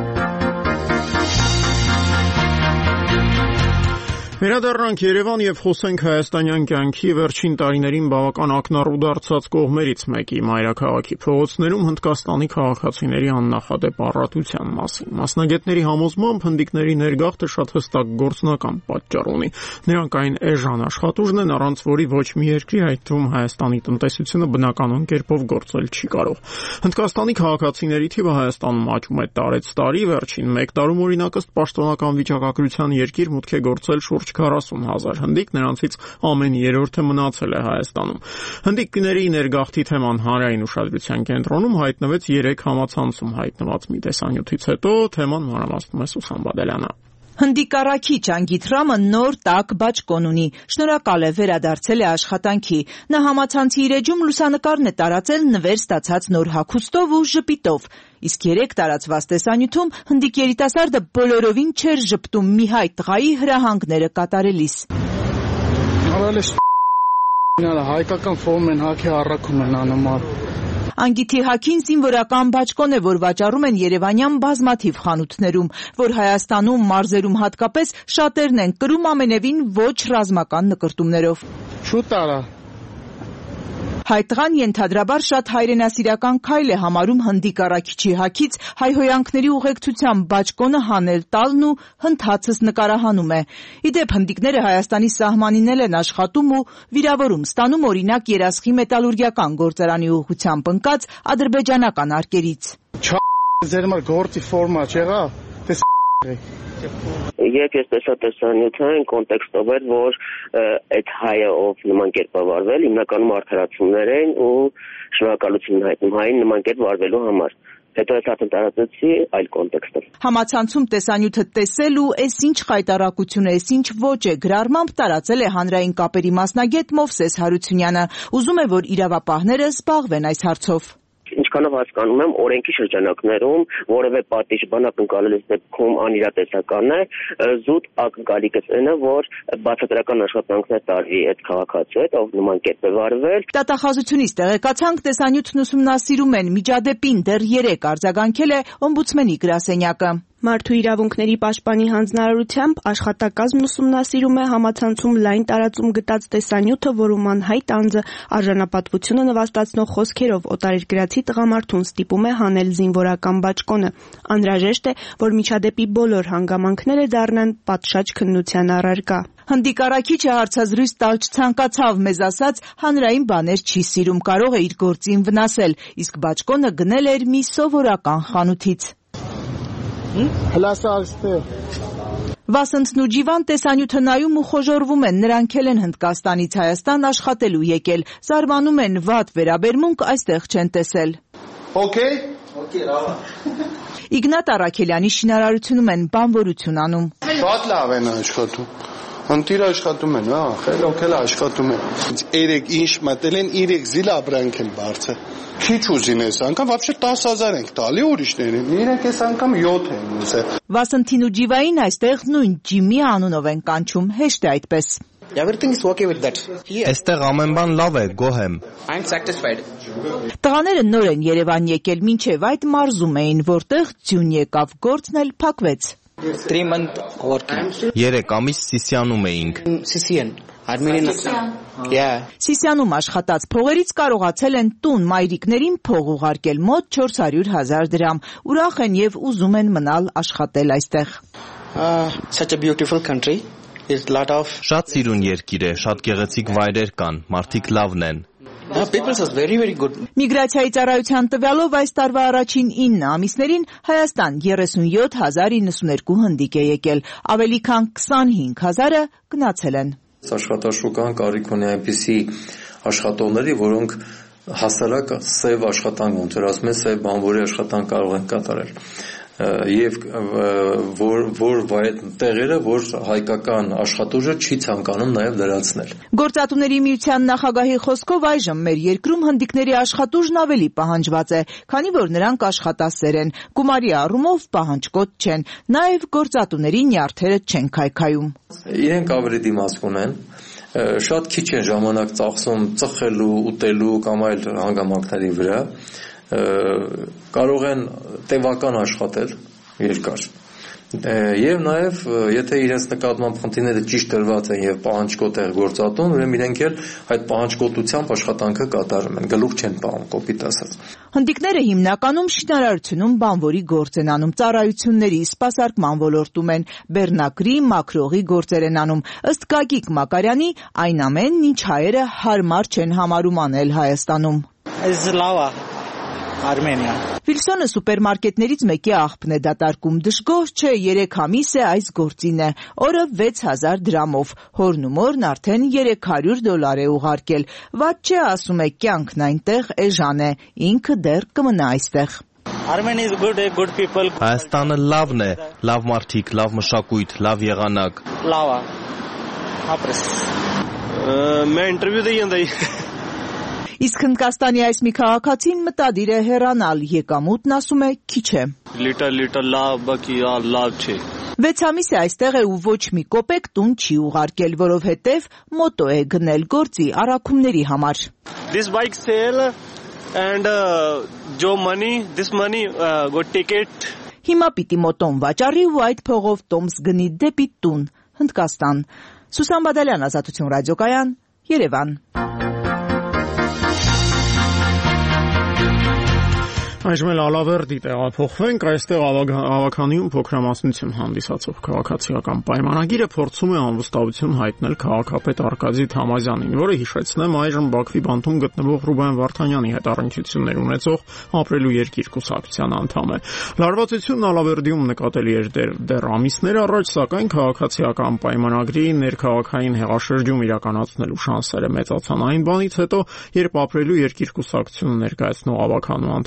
Վերադառնանք Երևան եւ խոսենք հայաստանյան կյանքի վերջին տարիներին բավական ակնառու դարձած կողմերից մեկի մայրաքաղաքի փողոցներում Հնդկաստանի քաղաքացիների աննախադեպ առատության մասին։ Մասնագետների համոզմամբ հնդիկների ներգաղթը շատ հստակ գործնական պատճառ ունի։ Նրանք այն էժան աշխատուժն են, առանց որի ոչ մի երկրի, այդ թվում Հայաստանի տնտեսությունը բնականon կերպով գործել չի կարող։ Հնդկաստանի քաղաքացիների թիվը Հայաստանում աճում է տարեց տարի, վերջին մեկ տարում օրինակ ըստ պաշտոնական վիճակագրության երկիր մուտք է գործել շուրջ քառասուն հազար հնդիկ, նրանցից ամեն երրորդը մնացել է Հայաստանում։ Հնդիկների ներգաղթի թեման հանրային ուշադրության կենտրոնում հայտնվեց երեք համացանցում հայտնված մի տեսանյութից հետո, թեման մանրամասնում է Սուսան Բադելյանը։ Հնդիկառաքիչ Անգիթրամը նոր տաք բաճկոն ունի, շնորհակալ է, վերադարձել է աշխատանքի։ Նա համացանցի իր էջում լուսանկարն է տարածել նվեր ստացած նոր հագուստով ու ժպիտով։ Իսկ երեք տարածված տեսանյութում հնդիկ երիտասարդը բոլորովին չէր ժպտում մի հայ տղայի հրահանգները կատարելիս։ Հայկական ֆորմ են հագի առաքում են անում։ Անգիթի հագին զինվորական բաճկոն է, որ վաճառում են երևանյան բազմաթիվ խանութներում, որ Հայաստանում մարզերում հատկապես շատերն են կրում ամենևին ոչ ռազմական նկրտումներով։ Շուտ արա։ Հայտղան ենթադրաբար շատ հայրենասիրական քայլ է համարում հնդիկ առաքիչի հագից հայհոյանքների ուղեկցությամբ բաճկոնը հանել տալն ու հնդհացս նկարահանում է։ Իդեպ հնդիկները Հայաստանի սահմանին են աշխատում ու վիրավորում ստանում օրինակ Երասխի մետալուրգիական գործարանի ուղղությամբ ընկած ադրբեջանական արկերից։ Ձեր մար գործի ֆորմա չեղա։ Երբ ես տեսա տեսանյութը, կոնտեքստով էր, որ այդ հայը ով նման կերպ վարվել, հիմնականում արդարացումներ են ու շնորհակալություն հայտնում հային նման կերպ վարվելու համար։ հետո ես արդեն տարածեցի այլ կոնտեքստով։ Համացանցում տեսանյութը տեսել ու այս ինչ խայտարակություն է, այս ինչ ոճ է գրառմամբ տարածել է հանրային կապերի մասնագետ Մովսես Հարությունյանը։ Ուզում է, որ իրավապահները զբաղվեն այս հարցով։ Ինչքանով հասկանում եմ, օրենքի շրջանակներում որևէ պատիժ բան ակնկալելիս դեպքում անիրատեսական է, զուտ ակնկալիքս այն է, որ բացատրական աշխատանքներ տարվի այդ քաղաքացու հետ, ով նման կերպ է վարվել։ Դատախազությունից տեղեկացանք, տեսանյութն ուսումնասիրում են, միջադեպին դեռ երեք արձագանքել է օմբուդսմենի գրասենյակը։ Մարդու իրավունքների պաշտպանի հանձնարարությամբ աշխատակազմն ուսումնասիրում է համացանցում լայն տարածում գտած տեսանյութը, որում անհայտ անձը արժանապատվությունը նվաստացնող խոսքերով օտարերկրացի տղամարդուն ստիպում է հանել զինվորական բաճկոնը։ Անհրաժեշտ է, որ միջադեպի բոլոր հանգամանքները դառնան պատշաճ քննության առարկա։ Հնդիկ առաքիչը հարցազրույց տալ չցանկացավ, մեզ ասաց, հանրային բաներ չի սիրում, կարող է իր գործին վնասել, իսկ բաճկոնը գնել էր մի սովորական խանութից։ Վասընթն ու Ջիվան տեսանյութը նայում ու խոժոռվում են, նրանք էլ են Հնդկաստանից Հայաստան աշխատելու եկել, զարմանում են, վատ վերաբերմունք այստեղ չեն տեսել։ Okay? Իգնատ Առաքելյանի շինարարությունում են բանվորություն անում։ Շատ լավ են աշխատում։ Ընտիր աշխատում են, հա, խելոք էլ աշխատում են։ Երեք ինչ մտել են, երեք զիլ ապրանք են բարձր։ Քիչ ուզին ես անգամ, вообще տասը հազար ենք տալի ուրիշներին։ Իրենք ես անգամ յոթ են ուզել։ Վասընթին ու Ջիվային այստեղ նույն Ջիմի անունով են կանչում, հեշտ է այդպես։ Everything is okay with that. Այստեղ ամեն բան լավ է, գոհ եմ։ I am satisfied. Տղաները նոր են Երևան եկել, մինչև այդ մարզում էին, որտեղ ձյուն եկավ, գործն էլ փակվեց։ Three month working. Երեք ամիս Սիսիանում էինք։ Սիսիան, Armenian. Yeah. Սիսիանում աշխատած փողերից կարողացել են տուն մայրիկներին փող ուղարկել մոտ չորս հարյուր հազար դրամ։ Ուրախ են եւ ուզում են մնալ աշխատել այստեղ։ Such a beautiful country. Is lot of Շատ սիրուն երկիր է, շատ գեղեցիկ վայրեր կան, մարդիկ լավն են։ People are very very good. Միգրացիայի ծառայության տվյալով այս տարվա առաջին ինը ամիսներին Հայաստան երեսունյոթ հազար իննսուներկու հնդիկ է եկել, ավելի քան քսանհինգ հազարը գնացել են։ Աշխատաշուկան կարիք ունի այնպիսի աշխատողների, որոնք հասարակ սև աշխատանք, ոնց որ ասում են, սև բանվորի աշխատանք կարող են կատարել։ Եվ որ որ այդ տեղերը, որ հայկական աշխատուժը չի ցանկանում նաև լրացնել։ Գործատուների միության նախագահի խոսքով այժմ մեր երկրում հնդիկների աշխատուժն ավելի պահանջված է, քանի որ նրանք աշխատասեր են, գումարի առումով պահանջկոտ չեն, նաև գործատուների նյարդերը չեն քայքայում։ Իրենք ավելի դիմացկուն են, շատ քիչ են ժամանակ ծախսում ծխելու, ուտելու կամ այլ հանգամանքների վրա, կարող են տևական աշխատել երկար եւ նաեւ եթե իրենց նկատմամբ խնդիրները ճիշտ դրված են եւ պահանջկոտ է գործատուն, ուրեմն իրենք էլ այդ պահանջկոտությամբ աշխատանքը կատարում են, գլուխ չեն պահում, կոպիտ ասած։ Հնդիկները հիմնականում շինարարությունում բանվորի գործ են անում, ծառայությունների, սպասարկման ոլորտում են, բեռնակրի, մաքրողի գործեր են անում։ Ըստ Գագիկ Մակարյանի, այն ամենն, ինչ հայերը հարմար չեն համարում անել Հայաստանում։ Armenia. Վիլսոնը սուպերմարկետներից մեկի աղբն է դատարկում, դժգոհ չէ, երեք ամիս է այս գործին է, օրը վեց հազար դրամով, հորն ու մորն արդեն երեք հարյուր դոլար է ուղարկել, վատ չէ, ասում է, կյանքն այնտեղ էժան է, ինքը դեռ կմնա այստեղ։ Armenia is good, good people. Հայաստանը լավն է, լավ մարդիկ, լավ մշակույթ, լավ եղանակ։ Լավ է։ Ապրես։ Մե ինտերվյու դե ենдай։ Իսկ Հնդկաստանի այս մի քաղաքացին մտադիր է հեռանալ, եկամուտն ասում է քիչ է։ Լիտը լիտը լավ, բակի լավ չէ։ Վեց ամիս է այստեղ է ու ոչ մի կոպեկ տուն չի ուղարկել, որովհետև մոտո է գնել գործի առաքումների համար։ This bike sale and jo money, this money go ticket. Հիմա պիտի մոտոն վաճառի ու այդ փողով տոմս գնի դեպի տուն, Հնդկաստան։ Սուսան Բադալյան, Ազատություն ռադիոկայան, Երևան։ Այժմ էլ Ալավերդի տեղափոխվենք, այստեղ ավագանիում փոքրամասնություն հանդիսացող քաղաքացիական պայմանագիրը փորձում է անվստահություն հայտնել քաղաքապետ Արկադի Թամազյանին, որը հիշեցնեմ այժմ Բաքվի բանտում գտնվող Ռուբեն Վարդանյանի հետ առնչություններ ունեցող ապրելու երկիր կուսակցության անդամ է։ Լարվածությունն Ալավերդիում նկատելի էր դեռ ամիսներ առաջ, սակայն քաղաքացիական պայմանագրի ներքաղաքային հեղաշրջում իրականացնելու շանսերը մեծացան այն բանից հետո, երբ ապրելու երկիր կուսակցությունը ներկայացնող ավագանու անդամներից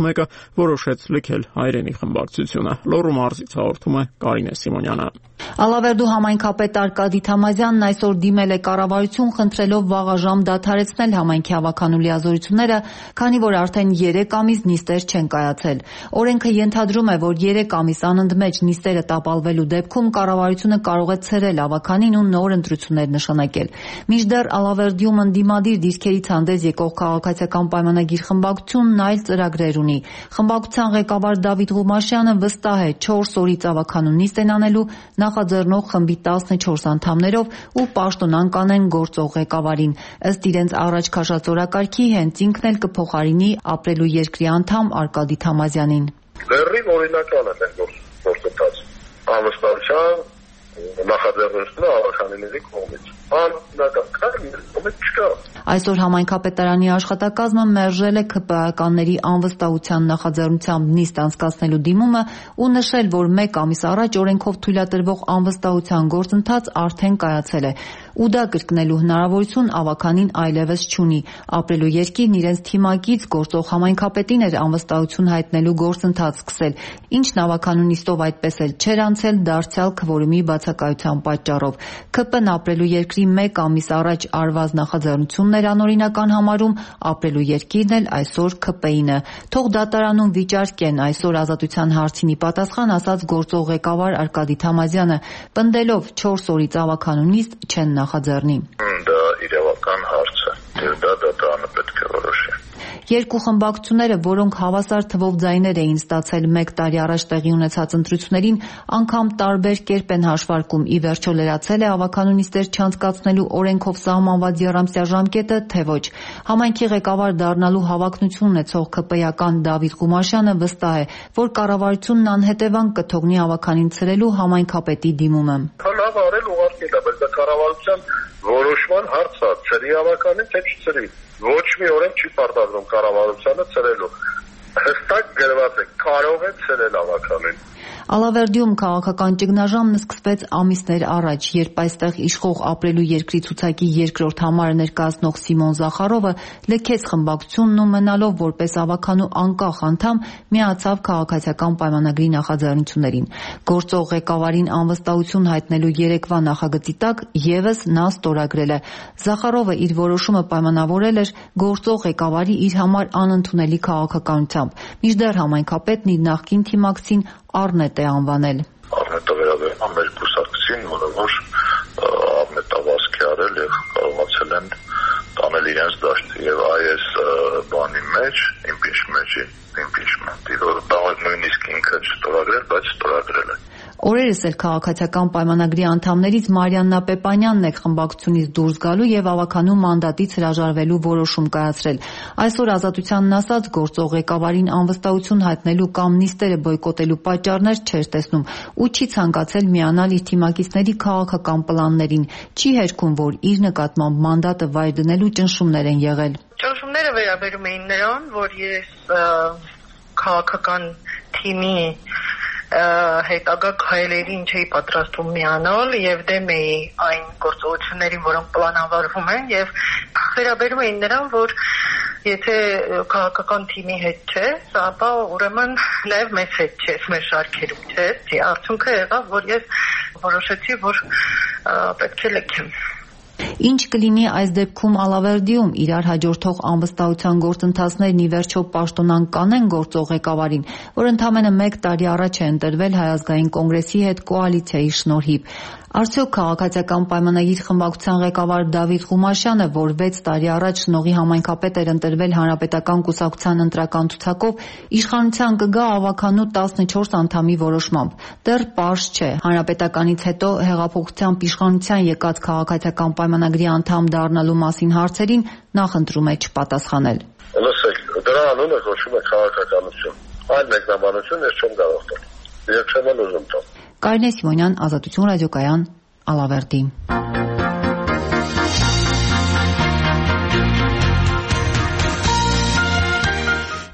մեկը որոշեց լքել հայրենի խմբակցությունը։ Լոռու մարզից հաղորդում է Կարինե Սիմոնյանը։ Ալավերդու համայնքապետ Արկադի Թամազյանն այսօր դիմել է կառավարություն, խնդրելով վաղաժամ դադարեցնել համայնքի հավաքանու լիազորությունները, քանի որ արդեն երեք ամիս նիստեր չեն կայացել։ Օրենքը ենթադրում է, որ երեք ամիս անընդմեջ նիստերը տապալվելու դեպքում կառավարությունը կարող է ցրել ավականին ու նոր ընտրություններ նշանակել։ Մինչդեռ Ալավերդիում ընդդիմադիր դիրքերից հանդես եկող քաղաքացիական պայմանագիր խմբակցությունն այլ ծրագրեր ունի։ Խմբակցության ղեկավար Դավիթ Ղումաշյանը վստահ է չորս օրից ավականու նիստ են անելու, նախաձեռնող խմբի տասնչորս անդամներով ու պաշտոնան կանեն գործող ղեկավարին։ Ըստ իրենց առաջ քաշած օրակարգի հենց ինքն էլ կփոխարինի ապրելու երկրի անդամ Արկադի Թամազյանին։ Լեռին օրինական է մեր գործընթացը։ Անվստահության նախաձեռնությունը ավականիների կողմից։ Անօրինական քայլ կողմից չկա։ Այսօր համայնքապետարանի աշխատակազմը մերժել է ՔՊԱ-ականների անվստահության նախաձեռնությամբ նիստ անցկացնելու դիմումը ու նշել, որ մեկ ամիս առաջ օրենքով թույլատրվող անվստահության գործընթաց արդեն կայացել է։ Ու դա կրկնելու հնարավորություն ավականին այլևս չունի։ Ապրելու երկիրն իրենց թիմակից գործող համայնքապետին էր անվստահություն հայտնելու գործընթաց սկսել, ինչն ավականու նիստով այդպես էլ չէր անցել դարձյալ քվորումի բացակայության պատճառով։ ՔՊ-ն ապրելու երկրի մեկ ամիս առաջ արված նախաձեռնությունն էր անօրինական համարում, ապրելու երկիրն էլ այսօր ՔՊ-ին է։ Թող դատարանում վիճարկեն, այսօր ազատության հարցին ի պատասխան ասաց գործող ղեկավար Արկադի Թամազյանը, պնդելով չորս օրից ավականու նիստ չեն նախաձեռնի։ Դա իրավական հարց է, եւ դա դատարանը պետք է որոշի։ Երկու խմբակցությունները, որոնք հավասար թվով ձայներ էին ստացել մեկ տարի առաջ տեղի ունեցած ընտրություններին, անգամ տարբեր կերպ են հաշվարկում։ Ի վերջո լրացել է ավականու նիստեր չանցկացնելու օրենքով սահմանված եռամսյա ժամկետը, թե ոչ։ Համայնքի ղեկավար դառնալու հավակնություն ունեցող ՔՊ-ական Դավիթ Ղումաշյանը վստահ է, որ կառավարությունն անհետևանք կթողնի ավականին ցրելու համայնքապետի դիմումը։ Լավ արել ուղարկել է, բայց դա կառավարության որոշման հարց է, ցրի ավականին, թե չցրի։ Ոչ մի օրենք չի պարտադրում կառավարությանը ցրելու։ Հստակ գրված է, կարող է ցրել ավականին։ Ալավերդիում քաղաքական ճգնաժամն սկսվեց ամիսներ առաջ, երբ այստեղ իշխող ապրելու երկրի ցուցակի երկրորդ համարը ներկայացնող Սիմոն Զախարովը լքեց խմբակցությունն ու մնալով որպես ավականու անկախ անդամ միացավ քաղաքացիական պայմանագրի նախաձեռնություններին։ Գործող ղեկավարին անվստահություն հայտնելու երեկվա նախագծի տակ եւս նա ստորագրել է։ Զախարովը իր որոշումը պայմանավորել էր գործող ղեկավարի իր համար անընդունելի քաղաքականությամբ։ Մինչդեռ համայնքապետն իր նախկին թիմակցին Արնետ է անվանել։ Արնետը վերաբերում է մեր կուսակցին, որը որ արնետավազք է արել եւ կարողացել են տանել իրենց դաշտի եւ այս բանի մեջ impeachment-ի impeachment-ի որ դա նույնիսկ ինքը չստորագրել, բայց ստորագրել է։ Օրերս էլ քաղաքացիական պայմանագրի անդամներից Մարիաննա Պեպանյանն է խմբակցությունից դուրս գալու եւ ավականու մանդատից հրաժարվելու որոշում կայացրել։ Այսօր ազատությանն ասած գործող ղեկավարին անվստահություն հայտնելու կամ նիստերը բոյկոտելու պատճառներ չէր տեսնում ու չի ցանկացել միանալ իր թիմակիցների քաղաքական պլաններին։ Չի հերքում, որ իր նկատմամբ մանդատը վայր դնելու ճնշումներ են եղել։ Ճնշումները վերաբերում էին նրան, որ ես քաղաքական թիմի հետագա քայլերին չէի պատրաստվում միանալ եւ դեմ էի այն գործողություններին, որոնք պլանավորվում են եւ վերաբերում էին նրան, որ եթե քաղաքական թիմի հետ չէ, ապա ուրեմն նաեւ մեզ հետ չէ, մեր շարքերում չէ։ Արդյունքը եղավ, որ ես որոշեցի, որ պետք է լքեմ։ Ինչ կլինի այս դեպքում Ալավերդիում իրար հաջորդող անվստահության գործընթացներն ի վերջո պաշտոնան կանեն գործող ղեկավարին, որ ընդամենը մեկ տարի առաջ է ընտրվել Հայ ազգային կոնգրեսի հետ կոալիցիայի շնորհիվ։ Արդյոք քաղաքացիական պայմանագիր խմբակցության ղեկավար Դավիթ Ղումաշյանը, որ վեց տարի առաջ շնորհի համայնքապետ էր ընտրվել Հանրապետական կուսակցության ընտրական ցուցակով, իշխանության կգա ավականու տասնչորս անդամի որոշմամբ։ Դեռ պարզ չէ։ Հանրապետականից հետո հեղափոխությամբ իշխանության եկած քաղաքացիական պայմանագրի անդամ դառնալու մասին հարցերին նախընտրում է չպատասխանել։ Լսեք, դրա անունը կոչվում է քաղաքականություն։ Այլ մեկնաբանություն ես չեմ կարող տալ։ Ես չեմ ուզում տալ։ Կարինե Սիմոնյան, Ազատություն ռադիոկայան, Ալավերդի։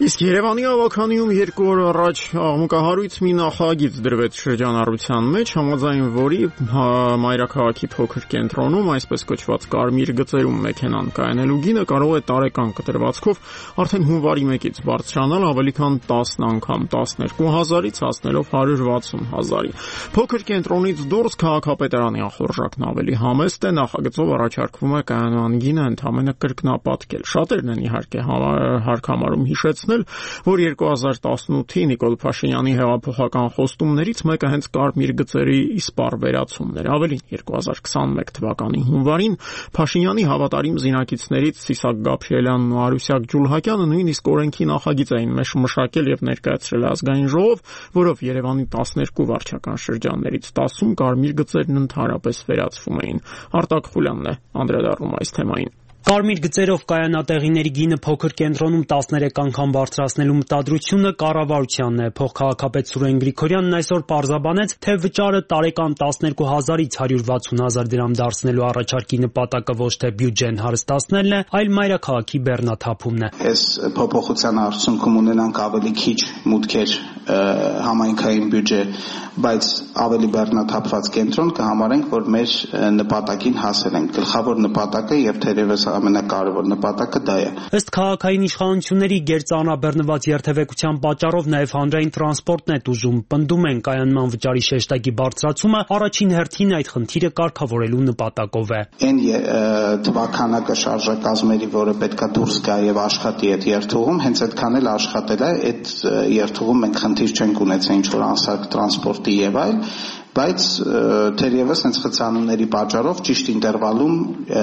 Իսկ Երևանի ավականիում երկու օր առաջ աղմուկահարույց մի նախագիծ դրվեց շրջանառության մեջ, համաձայն որի մայրաքաղաքի փոքր կենտրոնում, այսպես կոչված կարմիր գծերում մեքենան կայանելու գինը կարող է տարեկան կտրվածքով արդեն հունվարի մեկից բարձրանալ ավելի քան տասն անգամ, տասներկու հազարից հասնելով հարյուր վաթսուն հազարի։ Փոքր կենտրոնից դուրս քաղաքապետարանի ախորժակն ավելի համեստ է, նախագծով առաջարկվում է կայանման գինը ընդամենը կրկնապատկել։ Շատերն են իհարկե հարկամարում հիշեցնել, որ երկու հազար տասնութի Նիկոլ Փաշինյանի հեղափոխական խոստումներից մեկը հենց կարմիր գծերի իսպառ վերացումն էր։ Ավելին, երկու հազար քսանմեկ թվականի հունվարին Փաշինյանի հավատարիմ զինակիցներից Սիսակ Գաբրիելյանն ու Արուսյակ Ջուլհակյանը նույնիսկ օրենքի նախագիծ էին մշակել եւ ներկայացրել ազգային ժողով, որով Երևանի տասներկու վարչական շրջաններից տասում կարմիր գծերն ընդհանրապես վերացվում էին։ Արտակ Խուլյանն է անդրադառնում այս թեմային։ Կարմիր գծերով կայանատեղիների գինը փոքր կենտրոնում տասներեք անգամ բարձրացնելու մտադրությունը կառավարությանն է։ Փոխքաղաքապետ Սուրեն Գրիգորյանն այսօր պարզաբանեց, թե վճարը տարեկան տասներկու հազարից հարյուր վաթսուն հազար դրամ դարձնելու առաջարկի նպատակը ոչ թե բյուջեն հարստացնելն է, այլ մայրաքաղաքի բեռնաթափումն է։ Այս փոփոխության արդյունքում ունենանք ավելի քիչ մուտքեր համայնքային բյուջե, բայց ավելի բեռնաթափված կենտրոն կհամարենք, որ մեր նպատակին հասել ենք։ Գլխավոր նպատակը եւ թերևս ամենակարևոր նպատակը դա է։ Ըստ քաղաքային իշխանությունների գերծանրաբեռնված երթևեկության պատճառով նաև հանրային տրանսպորտն է տուժում։ Պնդում են կայանման վճարի շեշտակի բարձրացումը առաջին հերթին այդ խնդիրը կարգավորելու նպատակով է։ Այն թվականակը շարժակազմերի, որը պետքա դուրս գա եւ աշխատի այդ երթուղում, հենց այդքան էլ աշխատել է այդ երթուղում մենք խնդիր չենք ունեցել ինչ որ անսարք տրանսպորտի եւ այլ, բայց թերևս հենց խցանումների պատճառով ճիշտ ինտերվալում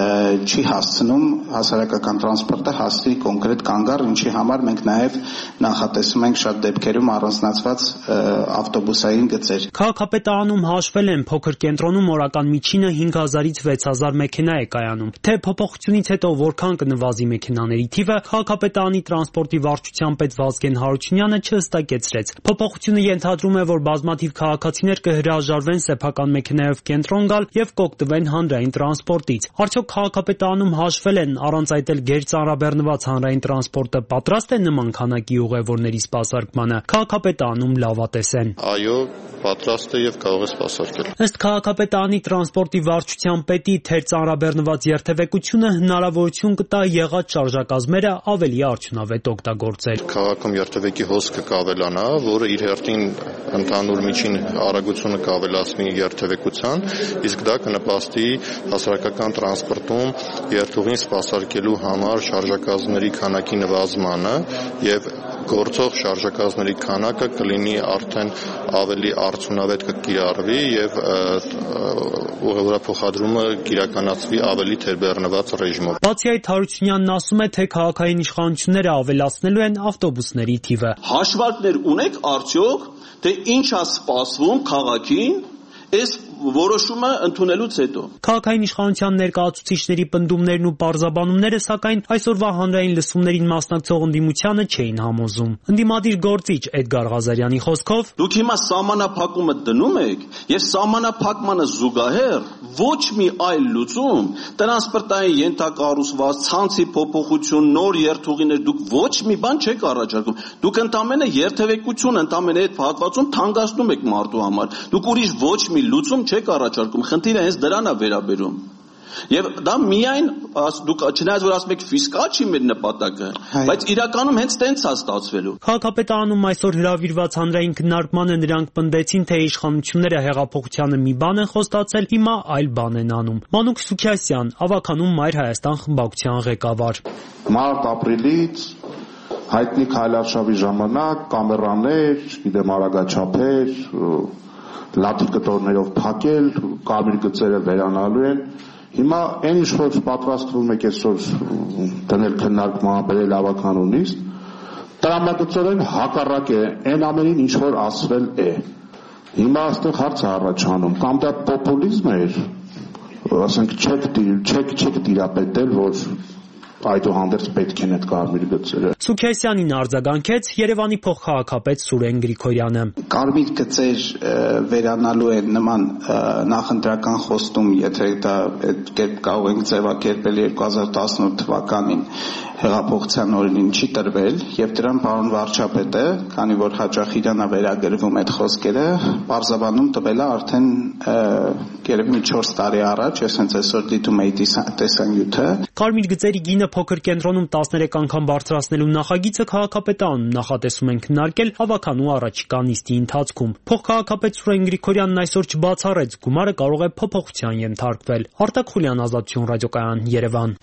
չի հասցնում հասարակական տրանսպորտը հասցի կոնկրետ կանգառ, ինչի համար մենք նաև նախատեսում ենք շատ դեպքերում առանձնացված ավտոբուսային գծեր։ Քաղաքապետարանում հաշվել են փոքր կենտրոնում օրական միջինը հինգ հազարից վեց հազար մեքենա է կայանում։ Թե փոփոխությունից հետո որքան կնվազի մեքենաների թիվը, քաղաքապետարանի տրանսպորտի վարչության պետ Վազգեն Հարությունյանը չհստակեցրեց։ Փոփոխությունը ենթադրում է, որ բազմաթիվ քաղաքացիներ կհրաժարվեն սեփական մեքենայով կենտրոն գալ եւ կօգտվեն հանրային տրանսպորտից։ Արդյոք քաղաքապետարանում հաշվել են առանց այդ էլ գերծանրաբեռնված հանրային տրանսպորտը պատրաստ է նման քանակի ուղևորների սպասարկմանը։ Քաղաքապետարանում լավատես են։ Այո, պատրաստ է եւ կարող է սպասարկել։ Ըստ քաղաքապետարանի տրանսպորտի վարչության պետի թեր ծանրաբեռնված երթևեկությունը հնարավորություն կտա եղած շարժակազմերը ավելի արդյունավետ օգտագործել։ Քաղաքում երթևեկի հոսքը կավելանա, որը իր հերթին ընդհանուր միջին արագությունը կավելացնի երթևեկության, իսկ դա կնպաստի հասարակական տրանսպորտում երթուղին սպասարկելու համար շարժակազմերի քանակի նվազմանը եւ գործող շարժակազմերի քանակը կլինի արդեն ավելի արդյունավետ կկիրառվի եւ ուղևորափոխադրումը կիրականացվի ավելի թերբեռնված ռեժիմով։ Բացի այդ, Հարությունյանն ասում է, թե քաղաքային իշխանությունները ավելացնելու են ավտոբուսների թիվը։ Հաշվարկներ ունեք արդյոք, թե ինչ է սպասվում քաղաքին այս որոշումը ընդունելուց հետո։ Քաղաքային իշխանության ներկայացուցիչների պնդումներն ու պարզաբանումները սակայն այսօրվա հանրային լսումներին մասնակցող ընդդիմությանը չէին համոզում։ Ընդդիմադիր գործիչ Էդգար Ղազարյանի խոսքով. Դուք հիմա սահմանափակումը դնում եք եւ սահմանափակմանը զուգահեռ ոչ մի այլ լուծում, տրանսպորտային ենթակառուցված, ցանցի փոփոխություն, նոր երթուղիներ, դուք ոչ մի բան չեք առաջարկում։ Դուք ընդամենը երթևեկություն, ընդամենը այդ հատվածում թանկացնում եք մարդու համար։ Դուք ուրիշ ոչ մի լուծում չեք առաջարկում, խնդիրը հենց դրան է վերաբերում։ Եվ դա միայն դուք չնայած որ ասում եք ֆիսկալ չի մեր նպատակը, բայց իրականում հենց տենց է ստացվելու։ Քաղաքապետարանում այսօր հրավիրված հանրային քննարկմանը նրանք պնդեցին, թե իշխանությունները հեղափոխությանը մի բան են խոստացել, հիմա այլ բան են անում։ Մանուկ Սուքիասյան, ավականում Մայր Հայաստան խմբակցության ղեկավար։ Մարտ-ապրիլից հայտնի քայլարշավի ժամանակ կամերաներ, չգիտեմ արագաչափեր, լաթի կտորներով փակել, կարմիր գծերը վերանալու են։ Հիմա այն ինչ որ պատրաստվում եք այսօր դնել քննարկման բերել ավականունից, տրամագծորեն հակառակ է այն ամենին ինչ որ ասվել է։ Հիմա այստեղ հարց է առաջանում, կամ դա պոպուլիզմ է, ասենք չեք չեք չեք տիրապետել, որ այդուհանդերձ պետք են այդ կարմիր գծերը։ Սուքեսյանին արձագանքեց Երևանի փոխքաղաքապետ Սուրեն Գրիգորյանը։ Կարմիր գծեր վերանալու են նման նախընտրական խոստում, եթե դա այդ կերպ կարող ենք ձևակերպել երկու հազար տասնութ թվականին հեղափոխության օրերին չի տրվել եւ դրան պարոն վարչապետը, քանի որ հաճախ իրանա վերագրվում այդ խոսքերը, բարձրաբանում տվել է արդեն երևի մի չորս տարի առաջ, ես հենց այսօր դիտում էի տեսանյութը։ Կարմիր գծերի գինը փոքր կենտրոնում տասներեք անգամ բարձրացնելու նախագիծը քաղաքապետարանում նախատեսում են քննարկել հավաքանու առաջիկա նիստի ընթացքում։ Փոխքաղաքապետ Սուրեն Գրիգորյանն այսօր չբացառեց, գումարը կարող է փոփոխության ենթարկվել։ Արտակ Խուլյան, Ազատություն ռադիոկայան, Երևան։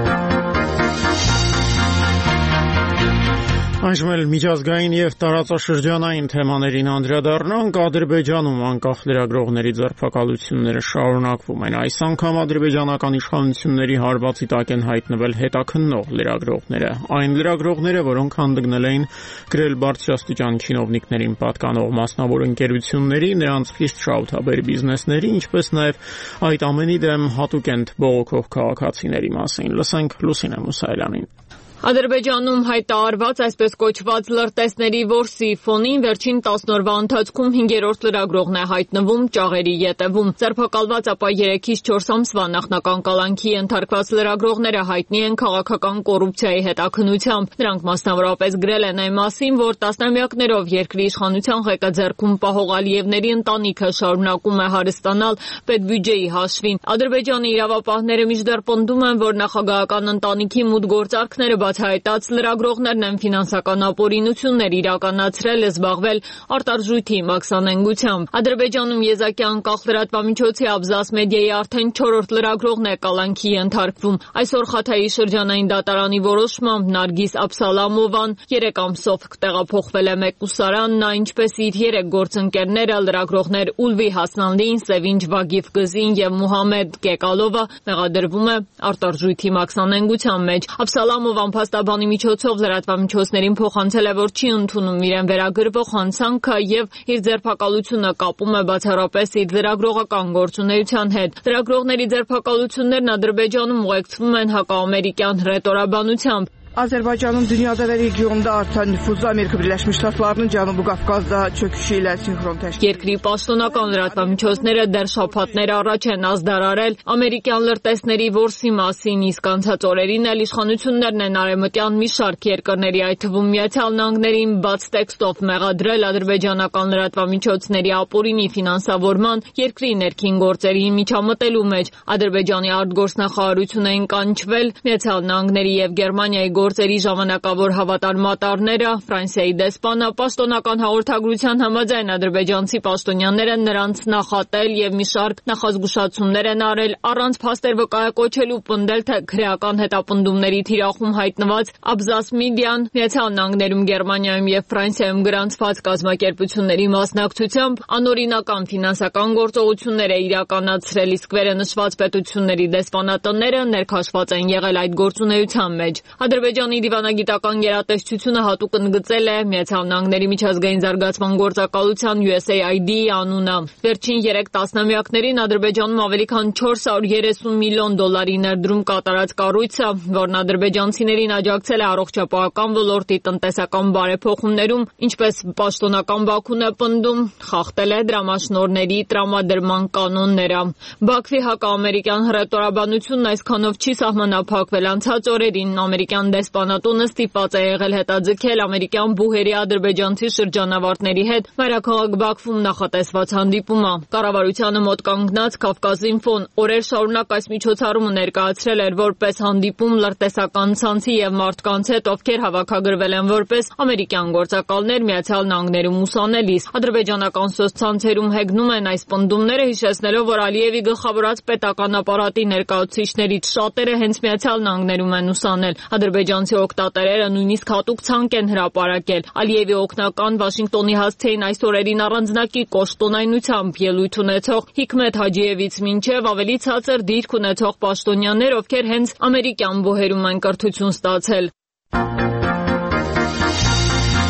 Այժմ էլ միջազգային եւ տարածաշրջանային թեմաներին անդրադառնանք։ Ադրբեջանում անկախ լրագրողների ձերբակալությունները շարունակվում են։ Այս անգամ ադրբեջանական իշխանությունների հարվածի տակ են հայտնվել հետաքննող լրագրողները։ Այն լրագրողները, որոնք հանդգնել էին գրել բարձրաստիճան չինովնիկներին պատկանող մասնավոր ընկերությունների, նրանց խիստ շահութաբեր բիզնեսների, ինչպես նաեւ այդ ամենի դեմ հատուկ են բողոքող քաղաքացիների մասին։ Լսենք Լուսինե Մուսայելյանին։ Ադրբեջանում հայտարարված այսպես կոչված լրտեսների որսի ֆոնին վերջին տասն օրվա ընթացքում հինգերորդ լրագրողն է հայտնվում ճաղերի ետևում։ Ձերբակալված ապա երեքից չորս ամսվա նախնական կալանքի ենթարկված լրագրողները հայտնի են քաղաքական կոռուպցիայի հետաքննությամբ։ Նրանք մասնավորապես գրել են այն մասին, որ տասնամյակներով երկրի իշխանության ղեկը ձեռքում պահող Ալիևների ընտանիքը շարունակում է հարստանալ պետբյուջեի հաշվին։ Ադրբեջանի իրավապահները մինչդեռ պնդում են, որ նախագահական ընտանիքի մուտք գործարքները բացահայտած լրագրողներն են ֆինանսական ապօրինություններ իրականացրել, զբաղվել արտարժույթի մաքսանենգությամբ։ Ադրբեջանում եզակի անկախ լրատվամիջոցի Աբզաս մեդիայի արդեն չորրորդ լրագրողն է կալանքի ենթարկվում։ Այսօր Խաթայի շրջանային դատարանի որոշմամբ Նարգիս Աբսալամովան երեք ամսով տեղափոխվել է մեկուսարան, նա ինչպես իր երեք գործընկերները լրագրողներ Ուլվի Հասնանլին, Սևինջ Վագիվ Գզին եւ Մուհամեդ Կեկալովը մեղադրվում է արտարժույթի մաքսանենգության մեջ։ Աբսալամովան փաստաբանի միջոցով լրատվամիջոցներին փոխանցել է, որ չի ընդունում իրեն վերագրվող հանցանքը եւ իր ձերբակալությունը կապում է բացառապես իր լրագրողական գործունեության հետ։ Լրագրողների ձերբակալություններն Ադրբեջանում ուղեկցվում են հակաամերիկյան հռետորաբանությամբ։ Azərbaycanın dünyada və regionda artan nüfuzu Amerika Birləşmiş Ştatlarının Cənubi Qafqazda çöküşü ilə sinxron təşkil edir. Երկրի պաշտոնական լրատվամիջոցները դեռ շաբաթներ առաջ են ազդարարել ամերիկյան լրտեսների որսի մասին, իսկ անցած օրերին էլ իշխանություններն են արևմտյան մի շարք երկրների, այդ թվում Միացյալ Նահանգներին բաց տեքստով մեղադրել ադրբեջանական լրատվամիջոցների ապօրինի ֆինանսավորման, երկրի ներքին գործերի միջամտելու մեջ։ Ադրբեջանի արտգործնախարարությունը կանչվել Միացյալ Նահանգների եւ Գերմանիայի գործերի ժամանակավոր հավատարմատարները, Ֆրանսիայի դեսպանը պաշտոնական հաղորդագրության համաձայն ադրբեջանցի պաշտոնյաները նրանց նախատել եւ մի շարք նախազգուշացումներ են արել առանց փաստեր վկայակոչելու, պնդել, թե քրեական հետապնդումների թիրախում հայտնված Աբզաս Մեդիան Միացյալ Նահանգներում, Գերմանիայում եւ Ֆրանսիայում գրանցված կազմակերպությունների մասնակցությամբ անօրինական ֆինանսական գործողություններ է իրականացրել, իսկ վերը նշված պետությունների դեսպանատները ներքաշված են եղել այդ գործունեության մեջ։ Ադրբեջանի դիվանագիտական գերատեսչությունը հատուկ ընդգծել է Միացյալ Նահանգների միջազգային զարգացման գործակալության յու էս էյ այ դի-ի անունը։ Վերջին երեք տասնամյակներին Ադրբեջանում ավելի քան չորս հարյուր երեսուն միլիոն դոլարի ներդրում կատարած կառույցը, որն ադրբեջանցիներին աջակցել է առողջապահական ոլորտի տնտեսական բարեփոխումներում, ինչպես պաշտոնական Բաքուն է պնդում, խախտել է դրամաշնորհների տրամադրման կանոնները։ Բաքվի հակաամերիկյան հռետորաբանությունն այսքանով չի սահմանափակվել։ Անցած օրերին ամերիկյան դեսպանատունը ստիպված է եղել հետաձգել ամերիկյան բուհերի ադրբեջանցի շրջանավարտների հետ մայրաքաղաք Բաքվում նախատեսված հանդիպումը։ Կառավարությանը մոտ կանգնած Կավկազինֆոն օրեր շարունակ այս միջոցառումը ներկայացրել էր որպես հանդիպում լրտեսական ցանցի եւ մարդկանց հետ, ովքեր հավաքագրվել են որպես ամերիկյան գործակալներ Միացյալ Նահանգներում ուսանելիս։ Ադրբեջանական սոցցանցերում հեգնում են այս պնդումները, հիշեցնելով, որ Ալիևի գլխավորած պետական ապարատի ներկայացուցիչներից շատերը հենց Միացյալ Նահանգներում են ուսանել։ Ադրբեջանցի օգտատերերը նույնիսկ հատուկ ցանկ են հրապարակել։ Ալիևի օգնական Վաշինգտոնի հասցեին այս օրերին առանձնակի կոշտոնայնությամբ ելույթ ունեցող Հիկմետ Հաջիևից մինչև ավելի ցածր դիրք ունեցող պաշտոնյաներ, ովքեր հենց ամերիկյան բուհերում են կրթություն ստացել։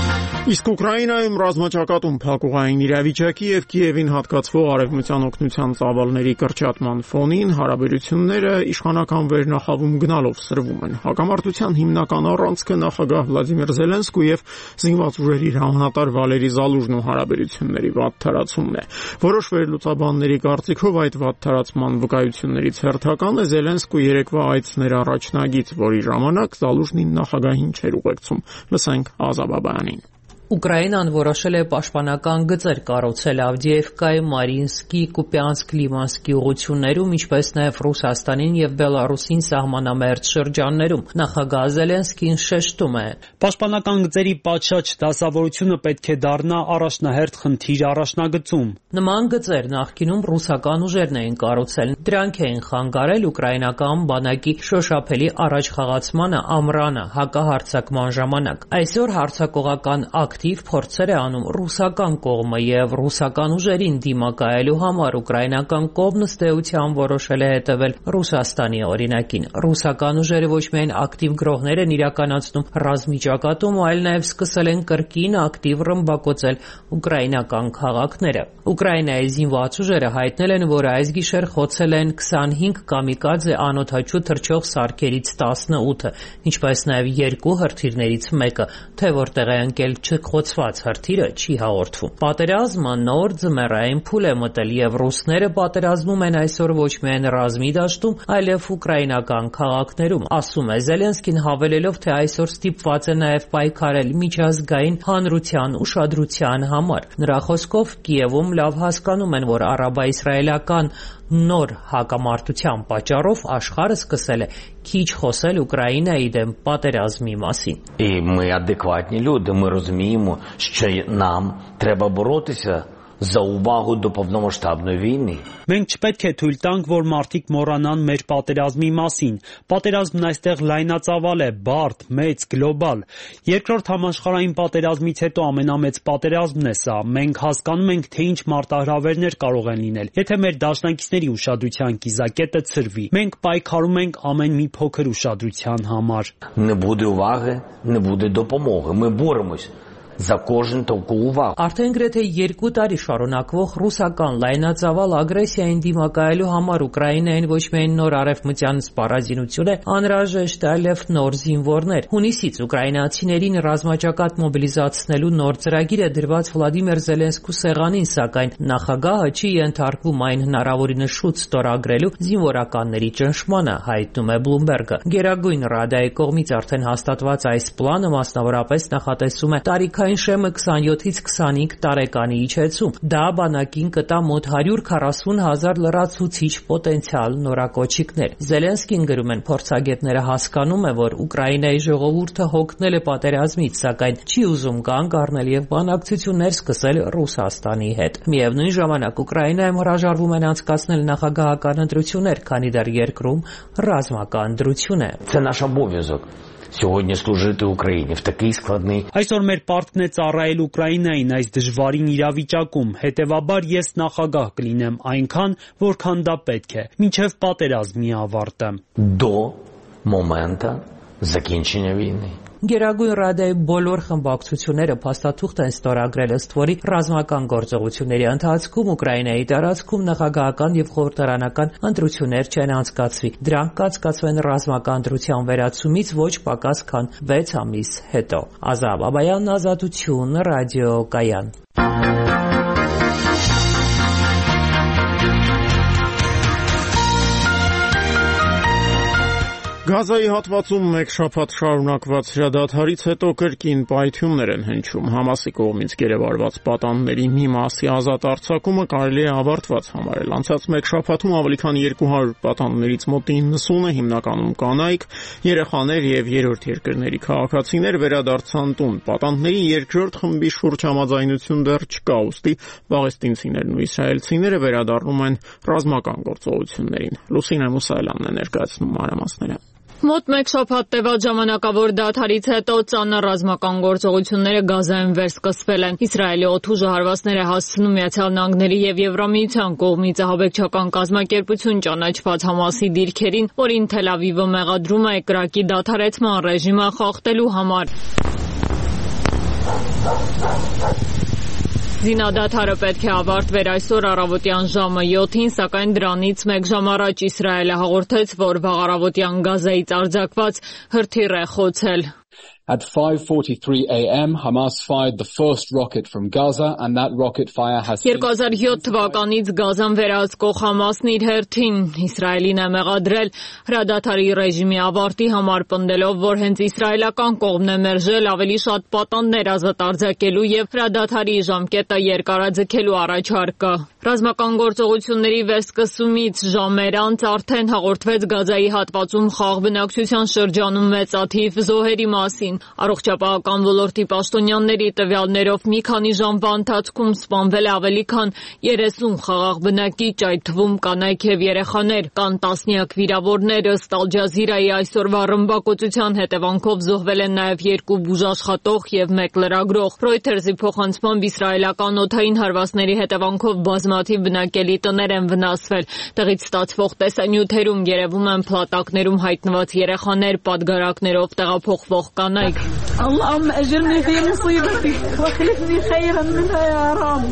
Իսկ Ուկրաինայում ռազմաճակատում փակուղային իրավիճակի եւ Կիևին հատկացվող արևմտյան օգնության ծավալների կրճատման ֆոնին հարաբերությունները իշխանական վերնախավում գնալով սրվում են։ Հակամարտության հիմնական առանցքը նախագահ Վլադիմիր Զելենսկու եւ զինված ուժերի հրամանատար Վալերի Զալուժնու հարաբերությունների վատ թարացումն է։ Որոշ վերլուծաբանների կարծիքով այդ վատ թարացման վկայություններից հերթականը Զելենսկու երեկվա այցներ առաջնագիծ, որի ժամանակ Զալուժնին նախագահին չէր ուղեկցում։ Լսենք Ազաբաբյանին։ Ուկրաինան որոշել է պաշտպանական գծեր կառուցել Ավդիևկայի, Մարինսկի, Կուպյանսկ, Լիմանսկի ուղղություններում, ինչպես նաև Ռուսաստանին եւ Բելարուսին սահմանամերձ շրջաններում։ Նախագահ Զելենսկին շեշտում է. Պաշտպանական գծերի պատշաճ դասավորությունը պետք է դառնա առաջնահերթ խնդիր առաջնագծում։ Նման գծեր նախկինում ռուսական ուժերն էին կառուցել։ Դրանք էին խանգարել ուկրաինական բանակի շոշափելի առաջխաղացմանը ամռանը հակահարձակման ժամանակ։ Այսօր հարձակողական ակտիվ փորձեր է անում ռուսական կողմը եւ ռուսական ուժերին դիմակայելու համար ուկրաինական կողմն ըստ էության որոշել է հետևել Ռուսաստանի օրինակին։ Ռուսական ուժերը ոչ միայն ակտիվ գրոհներ են իրականացնում ռազմի ճակատում, այլ նաեւ սկսել են կրկին ակտիվ ռմբակոծել ուկրաինական քաղաքները։ Ուկրաինայի զինված ուժերը հայտնել են, որ այս գիշեր խոցել են քսանհինգ կամիկադզե անօդաչու թռչող սարքերից տասնութը, ինչպես նաեւ երկու հրթիռներից մեկը, թե որտեղ է ընկել չխոցված հրթիռը չի հաղորդվում։ Պատերազմը նոր ձմեռային փուլ է մտել եւ ռուսները պատերազմում են այսօր ոչ միայն ռազմի դաշտում, այլև ուկրաինական քաղաքներում, ասում է Զելենսկին, հավելելով, թե այսօր ստիպված է նաեւ պայքարել միջազգային հանրության ուշադրության համար։ Նրա խոսքով Կիևում լավ հասկանում են, որ արաբա-իսրայելական նոր հակամարտության պատճառով աշխարհը սկսել է քիչ խոսել Ուկրաինայի դեմ պատերազմի մասին։ І ми адекватні люди, ми розуміємо, що нам треба боротися за увагу до повномасштабної війни. Մենք չպետք է թույլ տանք, որ մարդիկ մոռանան մեր պատերազմի մասին։ Պատերազմն այստեղ լայնածավալ է, բարդ, մեծ, գլոբալ։ Երկրորդ համաշխարհային պատերազմից հետո ամենամեծ պատերազմն է սա։ Մենք հասկանում ենք, թե ինչ մարտահրավերներ կարող են լինել, եթե մեր դաշնակիցների ուշադրության կիզակետը ցրվի։ Մենք պայքարում ենք ամեն մի փոքր ուշադրության համար։ Не буде уваги, не буде допомоги. Ми боремось за кожен таку увагу. Արդեն գրեթե երկու տարի շարունակվող ռուսական լայնածավալ ագրեսիային դիմակայելու համար Ուկրաինային ոչ միայն նոր արևմտյան սպառազինություն է անհրաժեշտ, այլև նոր զինվորներ։ Հունիսից ուկրաինացիներին ռազմաճակատ մոբիլիզացնելու նոր ծրագիր է դրված Վլադիմիր Զելենսկու սեղանին, սակայն նախագահը չի ենթարկվում այն հնարավորինը շուտ ստորագրելու զինվորականների ճնշմանը, հայտնում է Bloomberg-ը։ Գերագույն Ռադայի կողմից արդեն հաստատված այս պլանը մասնավորապես նախատեսում է տարիքային շեմը քսանյոթից քսանհինգ տարեկանի իջեցում։ Դա բանակին կտա մոտ հարյուր քառասուն հազար լրացուցիչ պոտենցիալ նորակոչիկներ։ Զելենսկին, գրում են փորձագետները, հասկանում է, որ Ուկրաինայի ժողովուրդը հոգնել է պատերազմից, սակայն չի ուզում կանգ առնել եւ բանակցություններ սկսել Ռուսաստանի հետ։ Միևնույն ժամանակ Ուկրաինայում հրաժարվում են անցկացնել նախագահական ընտրություններ, քանի դեռ երկրում ռազմական դրություն է։ Це наш обов'язок. Сьогодні служити Україні в такий складний. Այսօր մեր պարտքն է ծառայել Ուկրաինային այս դժվարին իրավիճակում, հետևաբար ես նախագահ կլինեմ այնքան, որքան դա պետք է, մինչև պատերազմի ավարտը։ До моменту закінчення війни. Գերագույն Ռադայի բոլոր խմբակցությունները փաստաթուղթ են ստորագրել, ըստ որի ռազմական գործողությունների ընթացքում Ուկրաինայի տարածքում նախագահական եւ խորհրդարանական ընտրություններ չեն անցկացվի։ Դրանք կացկացվեն ռազմական դրության վերացումից ոչ պակաս քան վեց ամիս հետո։ Ազատ Բաբայան, Ազատություն, ռադիոկայան։ Գազայի հատվածում մեկ շաբաթ շարունակված հրադադարից հետո կրկին պայթյուններ են հնչում։ Համասի կողմից գերեվարված պատանների մի մասի ազատ արձակումը կարելի է ավարտված համարել։ Անցած մեկ շաբաթում ավելի քան երկու հարյուր պատաններից մոտ իննսունը, հիմնականում կանայք, երեխաներ եւ երրորդ երկրների քաղաքացիներ վերադարձան տուն։ Պատանների երկրորդ խմբի շուրջ համաձայնություն դեռ չկա, ուստի պաղեստինցիներն ու իսրայելցիները վերադառնում են ռազմական գործողություններին։ Լուսինե Մուսայելյանն է ներկայացնում մանրամասները։ Մոտ մեկ շաբաթ տևած ժամանակավոր դադարից հետո ծանր ռազմական գործողությունները Գազայում վերսկսվել են։ Իսրայելի օդուժը հարվածներ է հասցնում Միացյալ Նահանգների եւ Եվրամիության կողմից ահաբեկչական կազմակերպություն ճանաչված Համասի դիրքերին, որին Թել Ավիվը մեղադրում է կրակի դադարեցման ռեժիմը խախտելու համար։ Զինադադարը պետք է ավարտվեր այսօր առավոտյան ժամը յոթին, սակայն դրանից մեկ ժամ առաջ Իսրայելը հաղորդեց, որ վաղ առավոտյան Գազայից արձակված հրթիռ է խոցել։ At five forty-three a m Hamas fired the first rocket from Gaza and that rocket fire has երկու հազար յոթ թվականից Գազան վերահսկող Համասն իր հերթին Իսրայելին է մեղադրել հրադադարի ռեժիմի ավարտի համար, պնդելով, որ հենց իսրայելական կողմն է մերժել ավելի շատ պատանդներ ազատ արձակելու եւ հրադադարի ժամկետը երկարաձգելու առաջարկը։ Ռազմական գործողությունների վերսկսումից ժամեր անց արդեն հաղորդվեց Գազայի հատվածում խաղ բնակչության շրջանում մեծաթիվ զոհերի մասին։ Առողջապահական ոլորտի պաշտոնյաների տվյալներով մի քանի ժամվա ընթացքում սպանվել է ավելի քան երեսուն խաղաղ բնակիչ, այդ թվում կանայք եւ երեխաներ, կան տասնյակ վիրավորներ, ըստ Ալ Ջազիրայի այսօրվա ռմբակոծության հետևանքով զոհվել են նաեւ երկու բուժաշխատող եւ մեկ լրագրող։ Reuters-ի փոխանցմամբ իսրայելական օդային հարվածների հետևանքով բազմաթիվ բնակելի տներ են վնասվել։ Տեղից ստացվող տեսանյութերում երևում են փլատակներում հայտնված երեխաներ, պատգարակներով տեղափոխվող կանայք։ اللهم أجرني في مصيبتي واخلفني خيرا منها يا رب.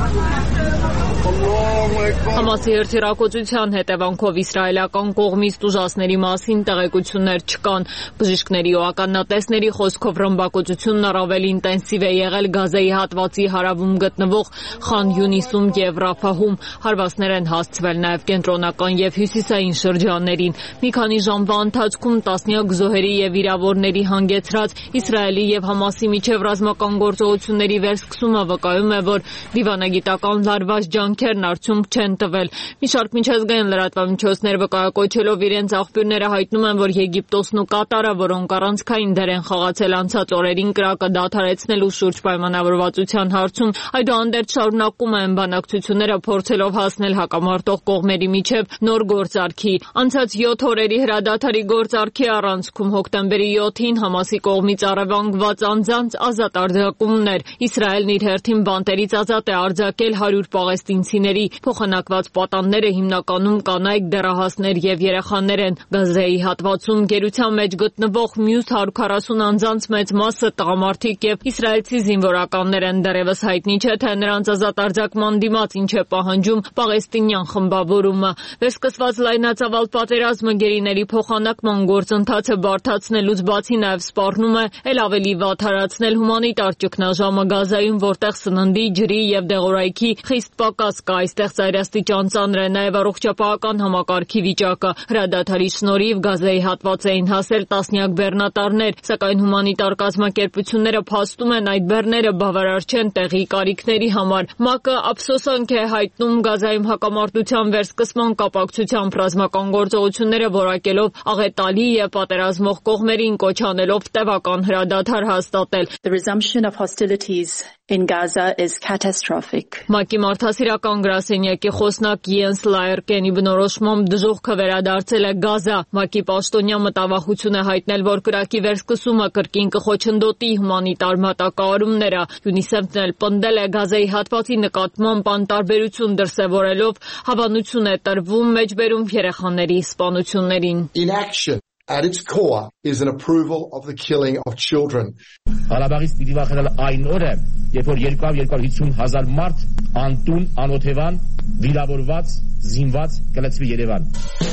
Համասի հրթիռակոծության հետևանքով իսրայելական կողմից տուժածների մասին տեղեկություններ չկան։ Բժիշկների ու ականատեսների խոսքով ռմբակոծությունն առավել ինտենսիվ է եղել Գազայի հատվածի հարավում գտնվող Խան Յունիսում եւ Ռաֆահում։ Հարվածներ են հասցվել նաեւ կենտրոնական եւ հյուսիսային շրջաններին։ Մի քանի ժամվա ընթացքում տասնյակ զոհերի եւ վիրավորների հանգեցրած Իսրայելի եւ Համասի միջև ռազմական գործողությունների վերսկսումը վկայում է, որ դիվանագիտական լարված ջանքերն արդյունք չեն տվել։ Մի շարք միջազգային լրատվամիջոցներ վկայակոչելով իրենց աղբյուրները հայտնում են, որ Եգիպտոսն ու Կատարը, որոնք առանցքային դեր են խաղացել անցած օրերին կրակը դադարեցնելու շուրջ պայմանավորվածության հարցում, այդուհանդերձ շարունակում են բանակցությունները, փորձելով հասնել հակամարտող կողմերի միջև նոր գործարքի։ Անցած յոթ օրերի հրադադարի գործարքի առանցքում հոկտեմբերի յոթին Համասի կողմից առևանգված անձանց ազատ արձակումներ։ Իսրայելն իր հերթին բանտերից ազատ է արձակել հարյուր պաղեստինցիների, փոխանակված պատանդները հիմնականում կանայք, դեռահասներ եւ երեխաներ են։ Գազայի հատվածում գերության մեջ գտնվող մյուս հարյուր քառասուն անձանց մեծ մասը տղամարդիկ եւ իսրայելցի զինվորականներ են։ Դեռևս հայտնի չէ, թե նրանց ազատ արձակման դիմաց ինչ է պահանջում պաղեստինյան խմբավորումը։ Վերսկսված լայնածավալ պատերազմը գերիների փոխանակման գործընթացը բարդացնելուց բացի նաեւ սպառնում է ել ավելի վատթարացնել հումանիտար ճգնաժամը Գազայում, որտեղ սննդի, ջրի եւ դեղորայքի խիստ պակաս կա, այստեղ ծայրաստիճան ծանր է նաև առողջապահական համակարգի վիճակը։ Հրադադարի շնորհիվ Գազայի հատված էին հասել տասնյակ բեռնատարներ, սակայն հումանիտար կազմակերպությունները փաստում են այդ բեռները բավարար չեն տեղի կարիքների համար։ ՄԱԿ-ը ափսոսանք է հայտնում Գազայում հակամարտության վերսկսման կապակցությամբ ռազմական գործողությունները որակելով աղետալի եւ պատերազմող կողմերին կոչ անելով տևական հրադադար հաստատել։ The resumption of hostilities in Gaza is catastrophic. ՄԱԿ-ի մարդասիրական գրասենյակի խոսնակ Յենս Լայերկենի բնորոշմամբ դժոխքը վերադարձել է Գազա։ ՄԱԿ-ի պաշտոնյա մտավախություն է հայտնել, որ կրակի վերսկսումը կրկին կխոչընդոտի հումանիտար մատակարարումները։ ՅՈՒՆԻՍԵՖ-ն էլ պնդել է Գազայի հատվածի նկատմամբ անտարբերություն դրսևորելով հավանություն է տրվում մեջբերում երեխաների սպանություններին։ Inaction at its core is an approval of the killing of children. Ղարաբաղից պիտի վախենալ այն օրը, երբ որ երկու հարյուր հիսուն հազար մարդ անտուն, անօթևան, վիրավորված, զինված կլցվի Երևան։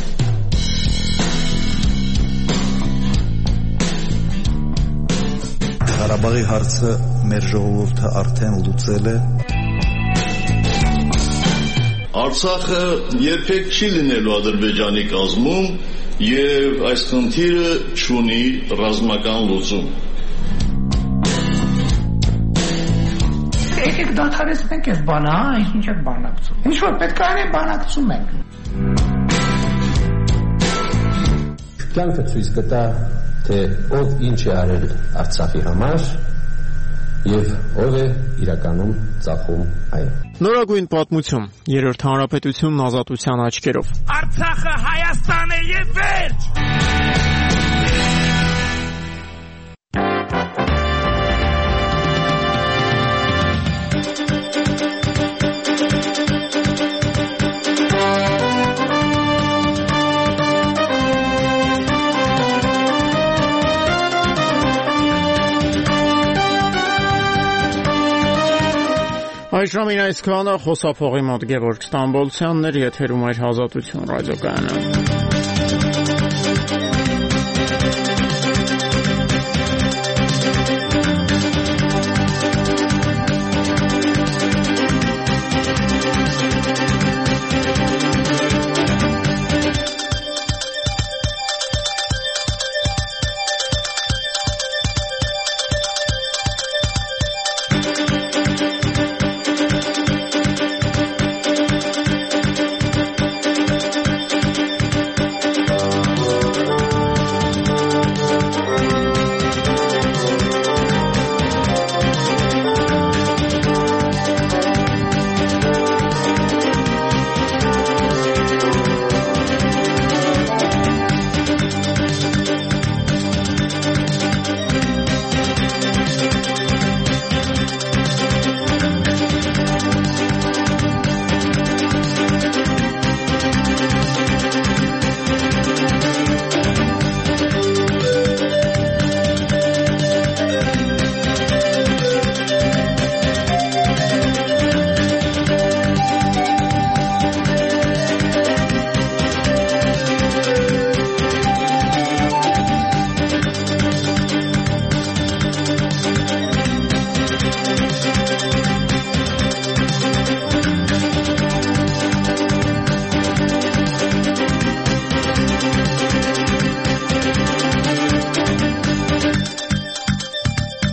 Ղարաբաղի հարցը մեր ժողովուրդը արդեն լուծել է։ Արցախը երբեք չի լինելու Ադրբեջանի կազմում եւ այս խնդիրը չունի ռազմական լուծում։ Եկեք դադարեցնենք այս բանը, հա, ինչ եք բանակցում։ Ինչ որ պետք է անենք, բանակցում ենք։ Կյանքը ցույց կտա, թե ով ինչ է արել Արցախի համար եւ ով է իրականում ծախում այն։ Նորագույն պատմություն, երրորդ հանրապետությունն ազատության աչքերով։ Արցախը Հայաստան է եւ վերջ։ Այժմին այսքանը խոսափողի մոտ Գևորգ Ստամբոլցյանն էր, եթերում էր Ազատություն ռադիոկայանը։